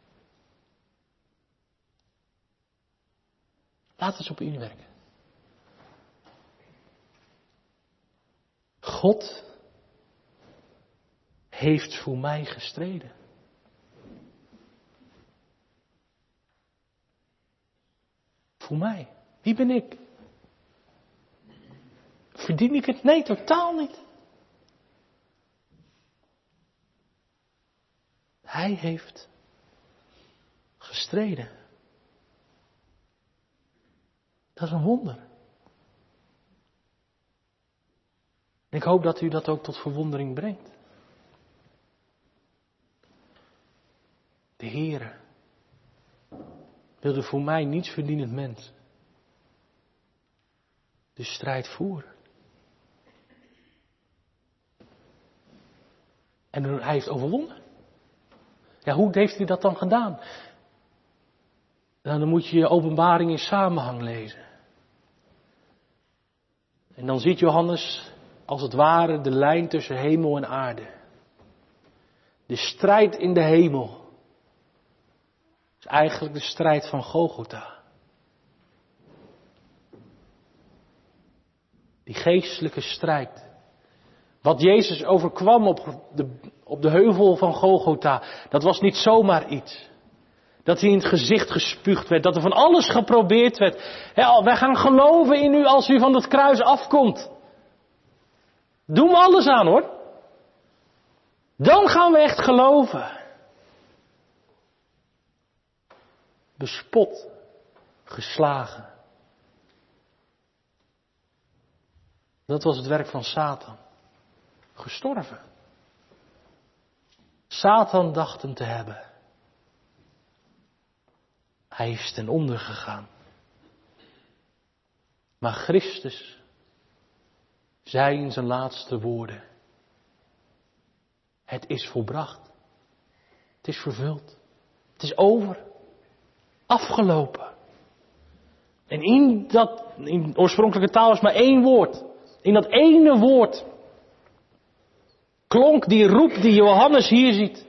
Laat het op u inwerken. God heeft voor mij gestreden. Voor mij. Wie ben ik? Verdien ik het? Nee, totaal niet. Hij heeft gestreden. Dat is een wonder. En ik hoop dat u dat ook tot verwondering brengt. De Heere wilde voor mij niets verdienend mens de strijd voeren. En hij heeft overwonnen. Ja, hoe heeft hij dat dan gedaan? Nou, dan moet je je Openbaring in samenhang lezen. En dan ziet Johannes als het ware de lijn tussen hemel en aarde. De strijd in de hemel is eigenlijk de strijd van Golgotha. Die geestelijke strijd. Wat Jezus overkwam op de heuvel van Golgotha, dat was niet zomaar iets. Dat hij in het gezicht gespuugd werd, dat er van alles geprobeerd werd. Ja, wij gaan geloven in u als u van het kruis afkomt. Doe me alles aan hoor. Dan gaan we echt geloven. Bespot, geslagen. Dat was het werk van Satan. Gestorven. Satan dacht hem te hebben. Hij is ten onder gegaan. Maar Christus zei in zijn laatste woorden. Het is volbracht. Het is vervuld. Het is over. Afgelopen. En in oorspronkelijke taal is maar één woord. In dat ene woord klonk die roep die Johannes hier ziet.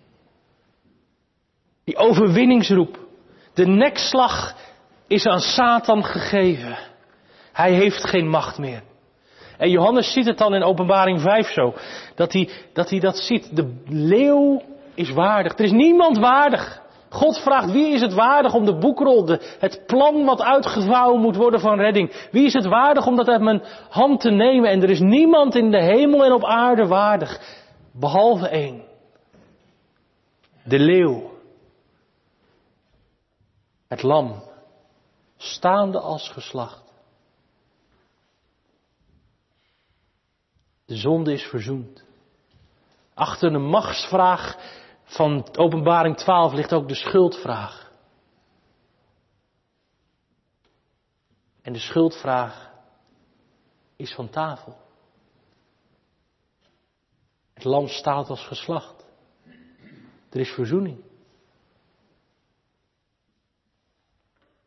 Die overwinningsroep. De nekslag is aan Satan gegeven. Hij heeft geen macht meer. En Johannes ziet het dan in Openbaring 5 zo. Dat hij dat ziet. De leeuw is waardig. Er is niemand waardig. God vraagt wie is het waardig om de boekrol, het plan wat uitgevouwen moet worden van redding. Wie is het waardig om dat uit mijn hand te nemen? En er is niemand in de hemel en op aarde waardig. Behalve één. De leeuw. Het lam. Staande als geslacht. De zonde is verzoend. Achter de machtsvraag van Openbaring 12 ligt ook de schuldvraag. En de schuldvraag is van tafel. Het lam staat als geslacht. Er is verzoening.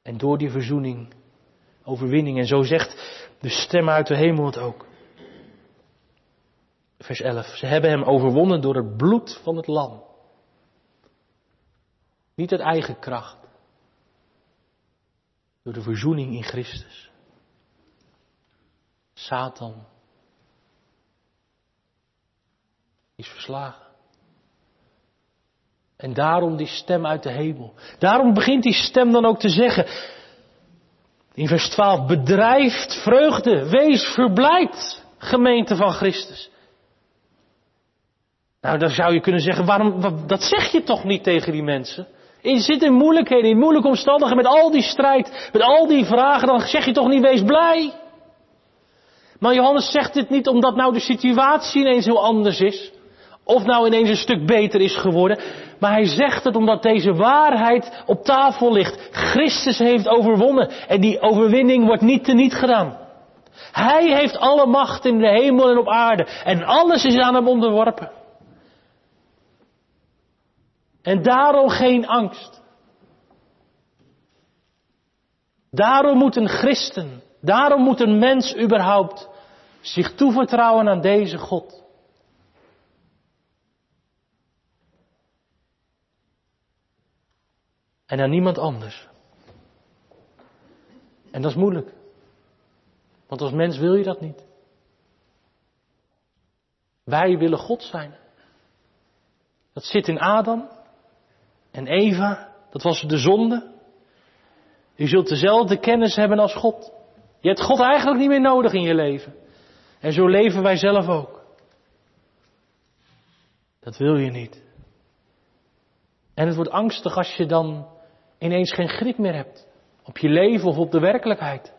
En door die verzoening, overwinning. En zo zegt de stem uit de hemel het ook. Vers 11. Ze hebben hem overwonnen door het bloed van het lam. Niet uit eigen kracht. Door de verzoening in Christus. Satan is verslagen. En daarom die stem uit de hemel. Daarom begint die stem dan ook te zeggen. In vers 12. Bedrijft vreugde. Wees verblijd. Gemeente van Christus. Nou, dan zou je kunnen zeggen. Dat zeg je toch niet tegen die mensen? Je zit in moeilijkheden, in moeilijke omstandigheden. Met al die strijd. Met al die vragen. Dan zeg je toch niet wees blij. Maar Johannes zegt dit niet omdat nou de situatie ineens heel anders is. Of nou ineens een stuk beter is geworden. Maar hij zegt het omdat deze waarheid op tafel ligt. Christus heeft overwonnen. En die overwinning wordt niet teniet gedaan. Hij heeft alle macht in de hemel en op aarde. En alles is aan hem onderworpen. En daarom geen angst. Daarom moet een christen, daarom moet een mens überhaupt zich toevertrouwen aan deze God. En aan niemand anders. En dat is moeilijk. Want als mens wil je dat niet. Wij willen God zijn. Dat zit in Adam en Eva. Dat was de zonde. U zult dezelfde kennis hebben als God. Je hebt God eigenlijk niet meer nodig in je leven. En zo leven wij zelf ook. Dat wil je niet. En het wordt angstig als je dan ineens geen grip meer hebt. Op je leven of op de werkelijkheid.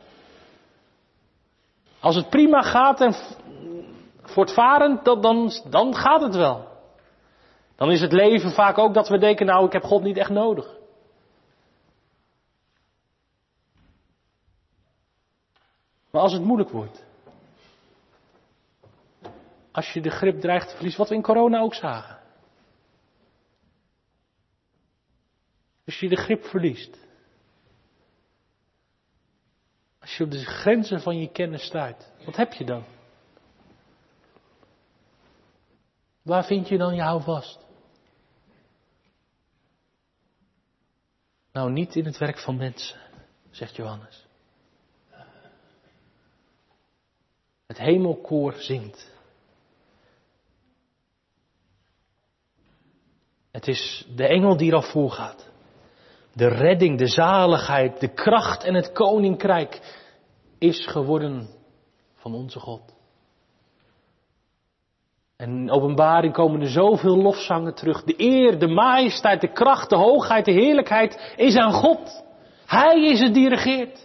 Als het prima gaat en voortvarend, dan gaat het wel. Dan is het leven vaak ook dat we denken, nou ik heb God niet echt nodig. Maar als het moeilijk wordt. Als je de grip dreigt te verliezen, wat we in corona ook zagen. Als je de grip verliest. Als je op de grenzen van je kennis stuit. Wat heb je dan? Waar vind je dan je houvast? Nou, niet in het werk van mensen, zegt Johannes. Het hemelkoor zingt. Het is de engel die eraf voorgaat. De redding, de zaligheid, de kracht en het koninkrijk is geworden van onze God. En in Openbaring komen er zoveel lofzangen terug. De eer, de majesteit, de kracht, de hoogheid, de heerlijkheid is aan God. Hij is het die regeert.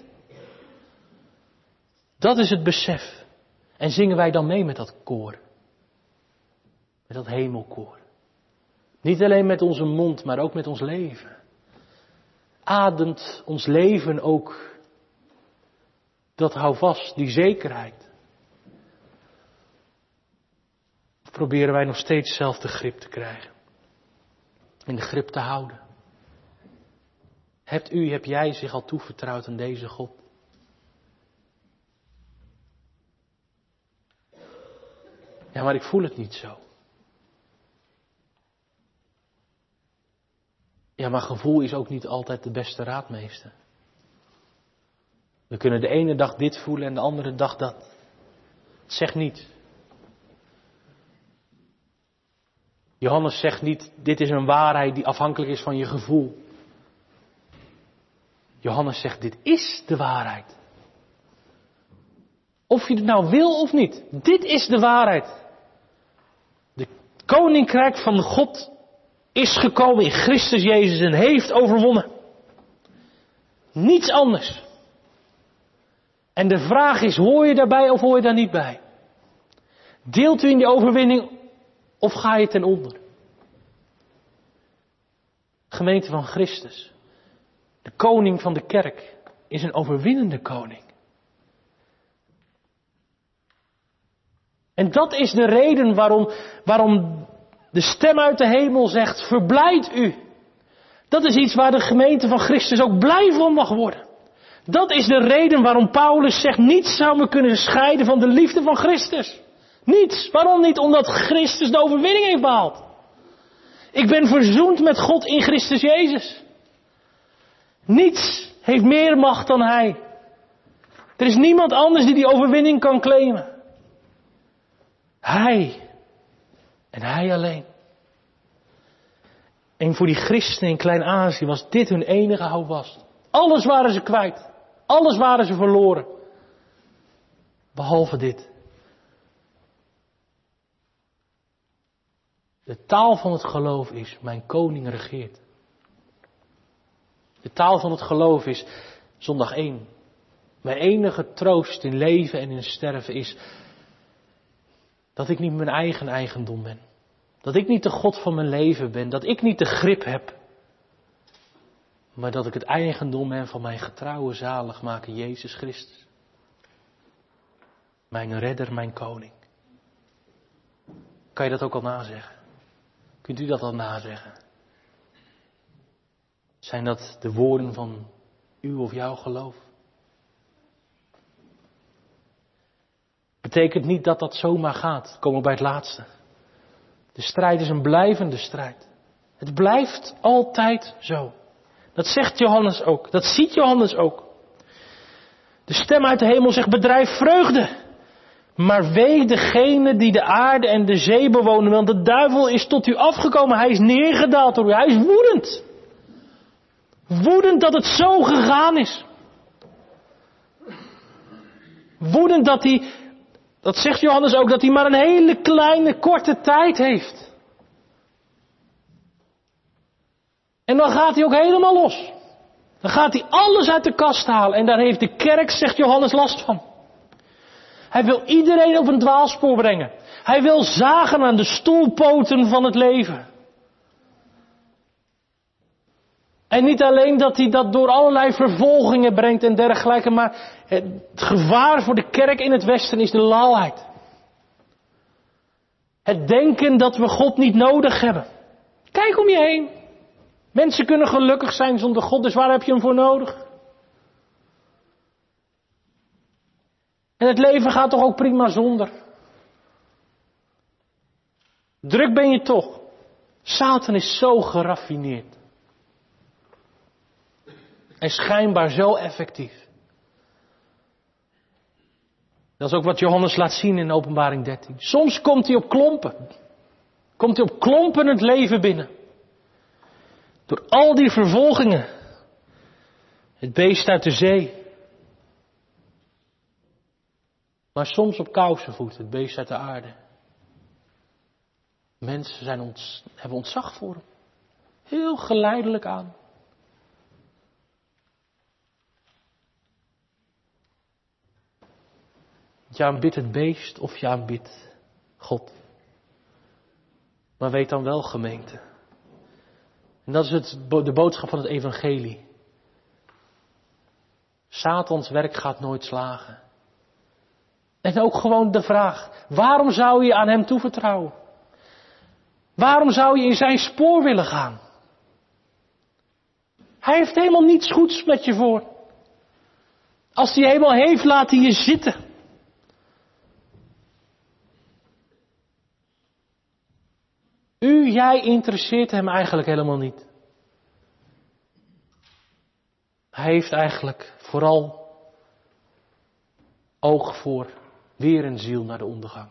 Dat is het besef. En zingen wij dan mee met dat koor. Met dat hemelkoor. Niet alleen met onze mond, maar ook met ons leven. Ademt ons leven ook dat houvast, die zekerheid? Of proberen wij nog steeds zelf de grip te krijgen? In de grip te houden? Heb jij zich al toevertrouwd aan deze God? Ja, maar ik voel het niet zo. Ja, maar gevoel is ook niet altijd de beste raadmeester. We kunnen de ene dag dit voelen en de andere dag dat. Het zegt niet. Johannes zegt niet, dit is een waarheid die afhankelijk is van je gevoel. Johannes zegt, dit is de waarheid. Of je het nou wil of niet. Dit is de waarheid. De koninkrijk van God is gekomen in Christus Jezus en heeft overwonnen. Niets anders. En de vraag is, hoor je daarbij of hoor je daar niet bij? Deelt u in die overwinning of ga je ten onder? Gemeente van Christus. De koning van de kerk is een overwinnende koning. En dat is de reden waarom de stem uit de hemel zegt, verblijd u. Dat is iets waar de gemeente van Christus ook blij van mag worden. Dat is de reden waarom Paulus zegt, niets zou me kunnen scheiden van de liefde van Christus. Niets. Waarom niet? Omdat Christus de overwinning heeft behaald. Ik ben verzoend met God in Christus Jezus. Niets heeft meer macht dan Hij. Er is niemand anders die overwinning kan claimen. Hij. En Hij alleen. En voor die christenen in Klein-Azië was dit hun enige houvast. Alles waren ze kwijt. Alles waren ze verloren. Behalve dit. De taal van het geloof is, mijn koning regeert. De taal van het geloof is, zondag 1. Mijn enige troost in leven en in sterven is dat ik niet mijn eigen eigendom ben. Dat ik niet de God van mijn leven ben. Dat ik niet de grip heb. Maar dat ik het eigendom ben van mijn getrouwe zaligmaker Jezus Christus. Mijn redder, mijn koning. Kan je dat ook al nazeggen? Kunt u dat al nazeggen? Zijn dat de woorden van uw of jouw geloof? Betekent niet dat dat zomaar gaat. Komen we bij het laatste. De strijd is een blijvende strijd. Het blijft altijd zo. Dat zegt Johannes ook. Dat ziet Johannes ook. De stem uit de hemel zegt, bedrijf vreugde. Maar wee degene die de aarde en de zee bewonen. Want de duivel is tot u afgekomen. Hij is neergedaald door u. Hij is woedend. Woedend dat het zo gegaan is. Woedend dat hij, dat zegt Johannes ook, dat hij maar een hele kleine korte tijd heeft. En dan gaat hij ook helemaal los. Dan gaat hij alles uit de kast halen. En daar heeft de kerk, zegt Johannes, last van. Hij wil iedereen op een dwaalspoor brengen. Hij wil zagen aan de stoelpoten van het leven. En niet alleen dat hij dat door allerlei vervolgingen brengt en dergelijke, maar het gevaar voor de kerk in het Westen is de lauwheid. Het denken dat we God niet nodig hebben. Kijk om je heen. Mensen kunnen gelukkig zijn zonder God, dus waar heb je hem voor nodig? En het leven gaat toch ook prima zonder. Druk ben je toch. Satan is zo geraffineerd. En schijnbaar zo effectief. Dat is ook wat Johannes laat zien in Openbaring 13. Soms komt hij op klompen. Komt hij op klompen het leven binnen. Door al die vervolgingen. Het beest uit de zee. Maar soms op kousenvoet, het beest uit de aarde. Mensen hebben ontzag voor hem. Heel geleidelijk aan. Je aanbidt het beest of je aanbidt God. Maar weet dan wel, gemeente. En dat is de boodschap van het evangelie. Satans werk gaat nooit slagen. En ook gewoon de vraag, waarom zou je aan hem toevertrouwen? Waarom zou je in zijn spoor willen gaan? Hij heeft helemaal niets goeds met je voor. Als hij helemaal heeft, laat hij je zitten. Jij interesseert hem eigenlijk helemaal niet. Hij heeft eigenlijk vooral oog voor weer een ziel naar de ondergang.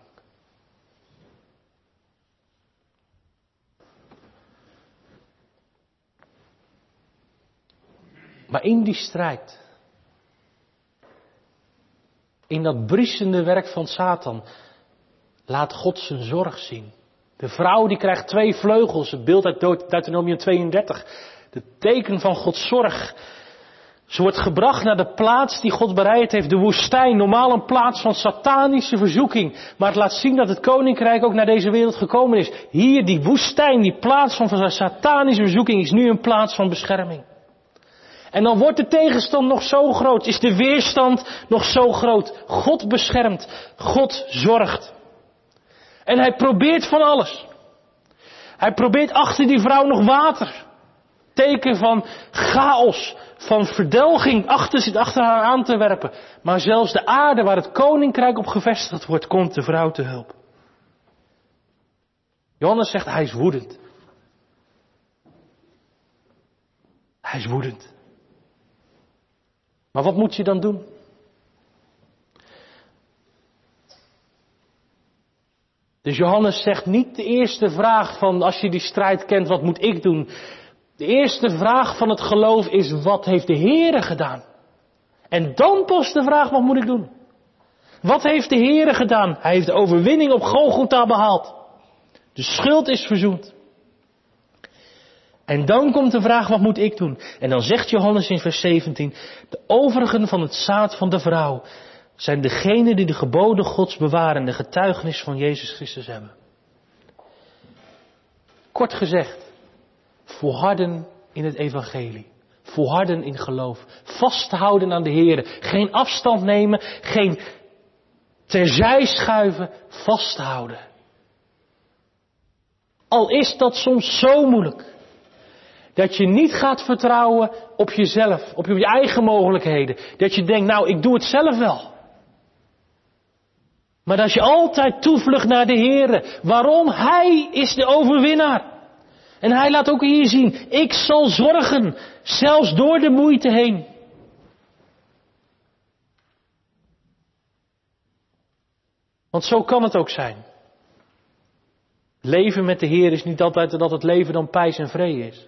Maar in die strijd, in dat briesende werk van Satan, laat God zijn zorg zien. De vrouw die krijgt 2 vleugels, het beeld uit Deuteronomium 32. Het teken van Gods zorg. Ze wordt gebracht naar de plaats die God bereid heeft, de woestijn. Normaal een plaats van satanische verzoeking. Maar het laat zien dat het koninkrijk ook naar deze wereld gekomen is. Hier, die woestijn, die plaats van satanische verzoeking, is nu een plaats van bescherming. En dan wordt de tegenstand nog zo groot, is de weerstand nog zo groot. God beschermt, God zorgt. En hij probeert van alles. Hij probeert achter die vrouw nog water. Teken van chaos, van verdelging achter haar aan te werpen. Maar zelfs de aarde waar het koninkrijk op gevestigd wordt, komt de vrouw te hulp. Johannes zegt, hij is woedend. Hij is woedend. Maar wat moet je dan doen? Dus Johannes zegt niet de eerste vraag van, als je die strijd kent, wat moet ik doen? De eerste vraag van het geloof is, wat heeft de Heere gedaan? En dan pas de vraag, wat moet ik doen? Wat heeft de Heere gedaan? Hij heeft de overwinning op Golgotha behaald. De schuld is verzoend. En dan komt de vraag, wat moet ik doen? En dan zegt Johannes in vers 17, de overigen van het zaad van de vrouw zijn degenen die de geboden Gods bewaren en de getuigenis van Jezus Christus hebben. Kort gezegd, volharden in het evangelie. Volharden in geloof. Vasthouden aan de Heer. Geen afstand nemen. Geen terzij schuiven. Vasthouden. Al is dat soms zo moeilijk. Dat je niet gaat vertrouwen op jezelf. Op je eigen mogelijkheden. Dat je denkt, nou ik doe het zelf wel. Maar dat je altijd toevlucht naar de Heer. Waarom? Hij is de overwinnaar. En hij laat ook hier zien, ik zal zorgen, zelfs door de moeite heen. Want zo kan het ook zijn. Leven met de Heer is niet altijd dat het leven dan pijs en vrede is.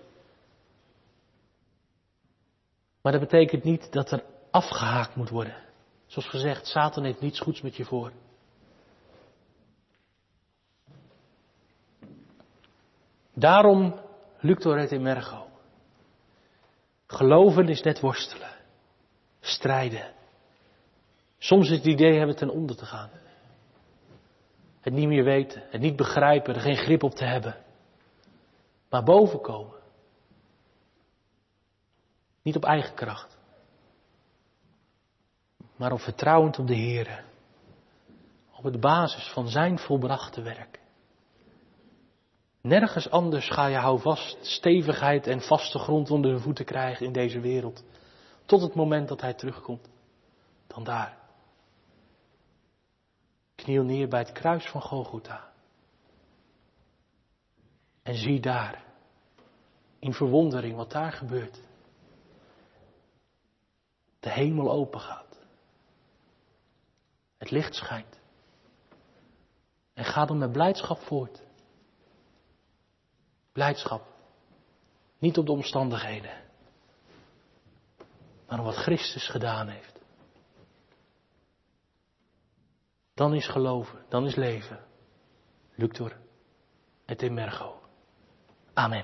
Maar dat betekent niet dat er afgehaakt moet worden. Zoals gezegd, Satan heeft niets goeds met je voor. Daarom Luctor et emergo. Geloven is net worstelen. Strijden. Soms is het idee hebben ten onder te gaan. Het niet meer weten. Het niet begrijpen. Er geen grip op te hebben. Maar boven komen. Niet op eigen kracht. Maar op vertrouwend op de Heer. Op de basis van zijn volbrachte werk. Nergens anders ga je houvast, stevigheid en vaste grond onder de voeten krijgen in deze wereld. Tot het moment dat hij terugkomt. Dan daar. Kniel neer bij het kruis van Golgotha. En zie daar. In verwondering wat daar gebeurt. De hemel open gaat. Het licht schijnt. En ga dan met blijdschap voort. Blijdschap. Niet op de omstandigheden. Maar om wat Christus gedaan heeft. Dan is geloven. Dan is leven. Luctor et emergo. Amen.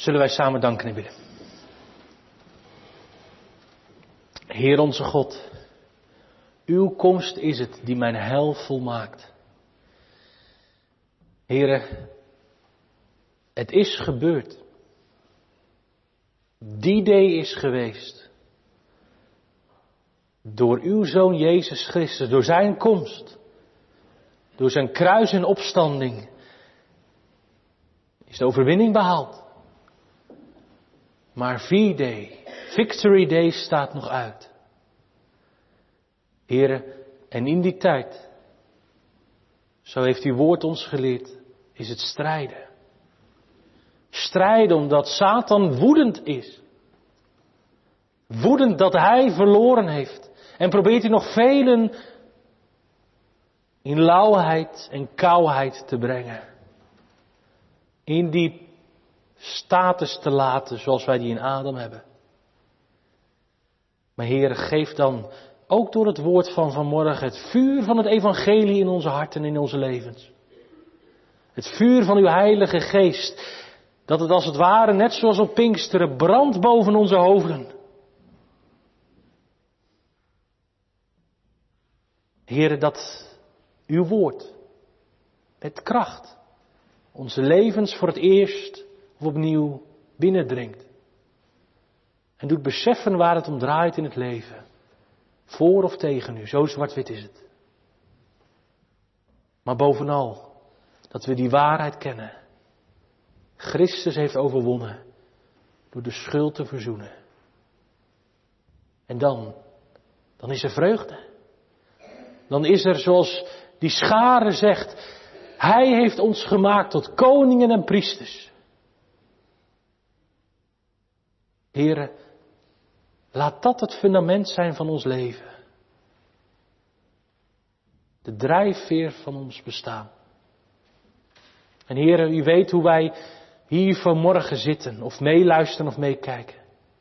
Zullen wij samen danken en bidden. Heer onze God, uw komst is het die mijn heil volmaakt. Heere, het is gebeurd. Die day is geweest. Door uw Zoon Jezus Christus, door zijn komst, door zijn kruis en opstanding, is de overwinning behaald. Maar V-Day, Victory Day staat nog uit. Heren, en in die tijd, zo heeft uw woord ons geleerd, is het strijden. Strijden omdat Satan woedend is. Woedend dat hij verloren heeft. En probeert hij nog velen in lauwheid en kouheid te brengen. In die status te laten zoals wij die in Adam hebben. Maar Heer, geef dan ook door het woord van vanmorgen het vuur van het evangelie in onze harten en in onze levens. Het vuur van uw Heilige Geest. Dat het als het ware, net zoals op Pinksteren, brandt boven onze hoofden. Heere, dat uw woord met kracht onze levens voor het eerst of opnieuw binnendringt. En doet beseffen waar het om draait in het leven. Voor of tegen u, zo zwart-wit is het. Maar bovenal, dat we die waarheid kennen. Christus heeft overwonnen door de schuld te verzoenen. En dan is er vreugde. Dan is er, zoals die schare zegt, hij heeft ons gemaakt tot koningen en priesters. Heren, laat dat het fundament zijn van ons leven. De drijfveer van ons bestaan. En heren, u weet hoe wij hier vanmorgen zitten, of meeluisteren of meekijken.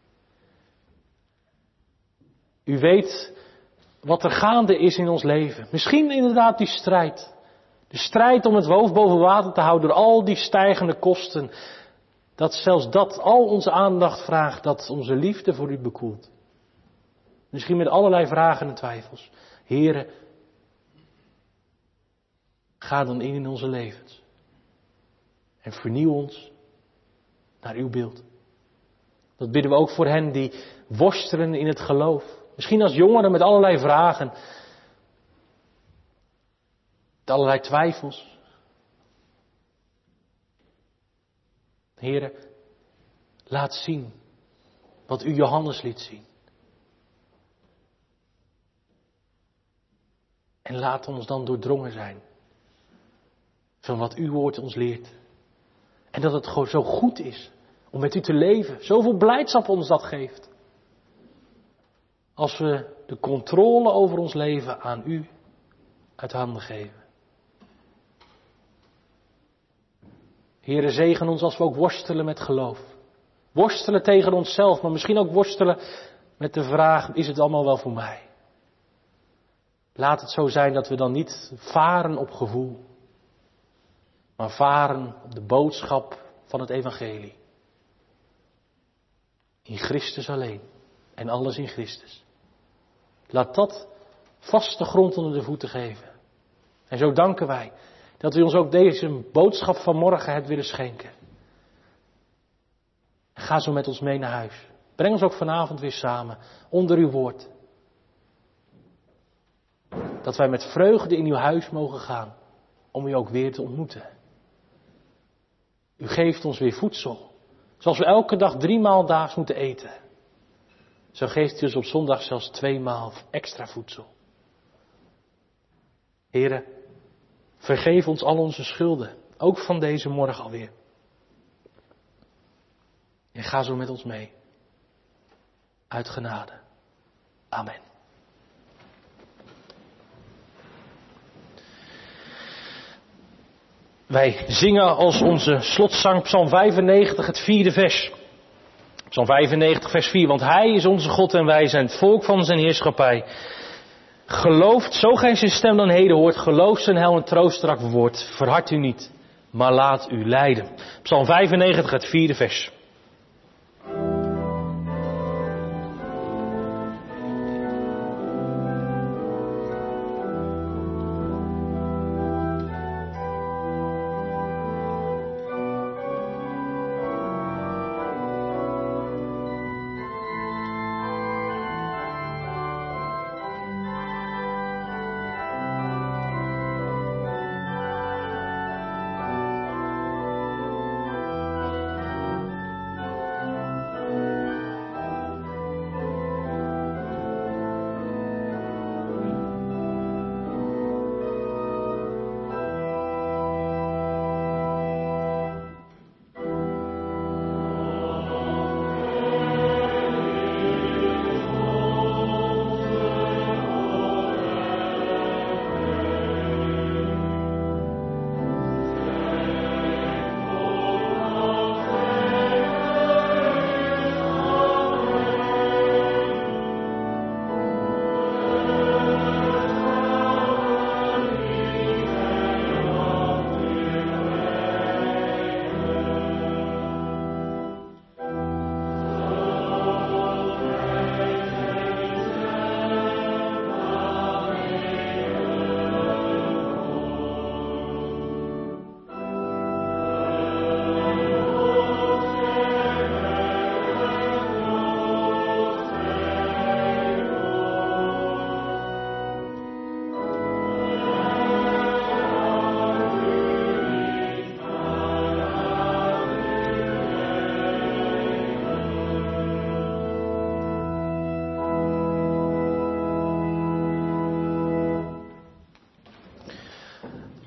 U weet wat er gaande is in ons leven. Misschien inderdaad die strijd. De strijd om het hoofd boven water te houden door al die stijgende kosten. Dat zelfs dat al onze aandacht vraagt, dat onze liefde voor u bekoelt. Misschien met allerlei vragen en twijfels. Heren, ga dan in onze levens. En vernieuw ons naar uw beeld. Dat bidden we ook voor hen die worstelen in het geloof. Misschien als jongeren met allerlei vragen. Met allerlei twijfels. Heren, laat zien wat u Johannes liet zien. En laat ons dan doordrongen zijn van wat uw woord ons leert. En dat het gewoon zo goed is om met u te leven. Zoveel blijdschap ons dat geeft. Als we de controle over ons leven aan u uit handen geven. Heere, zegen ons als we ook worstelen met geloof. Worstelen tegen onszelf, maar misschien ook worstelen met de vraag, is het allemaal wel voor mij? Laat het zo zijn dat we dan niet varen op gevoel, maar varen op de boodschap van het evangelie. In Christus alleen en alles in Christus. Laat dat vaste grond onder de voeten geven. En zo danken wij dat u ons ook deze boodschap van morgen hebt willen schenken. Ga zo met ons mee naar huis. Breng ons ook vanavond weer samen onder uw woord. Dat wij met vreugde in uw huis mogen gaan om u ook weer te ontmoeten. U geeft ons weer voedsel. Zoals we elke dag 3 maal daags moeten eten. Zo geeft u ons op zondag zelfs 2 maal extra voedsel. Heren, vergeef ons al onze schulden. Ook van deze morgen alweer. En ga zo met ons mee. Uit genade. Amen. Wij zingen als onze slotzang Psalm 95, het 4e vers. Psalm 95, vers 4. Want Hij is onze God en wij zijn het volk van zijn heerschappij. Gelooft, zo gij zijn stem dan heden hoort, gelooft zijn hel en troostrak woord. Verhard u niet, maar laat u leiden. Psalm 95, het 4e vers.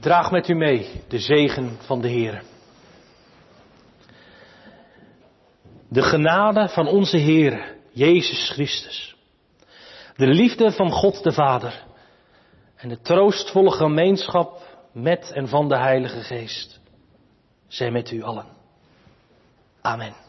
draag met u mee de zegen van de Heere. De genade van onze Heere, Jezus Christus, de liefde van God de Vader en de troostvolle gemeenschap met en van de Heilige Geest, zij met u allen. Amen.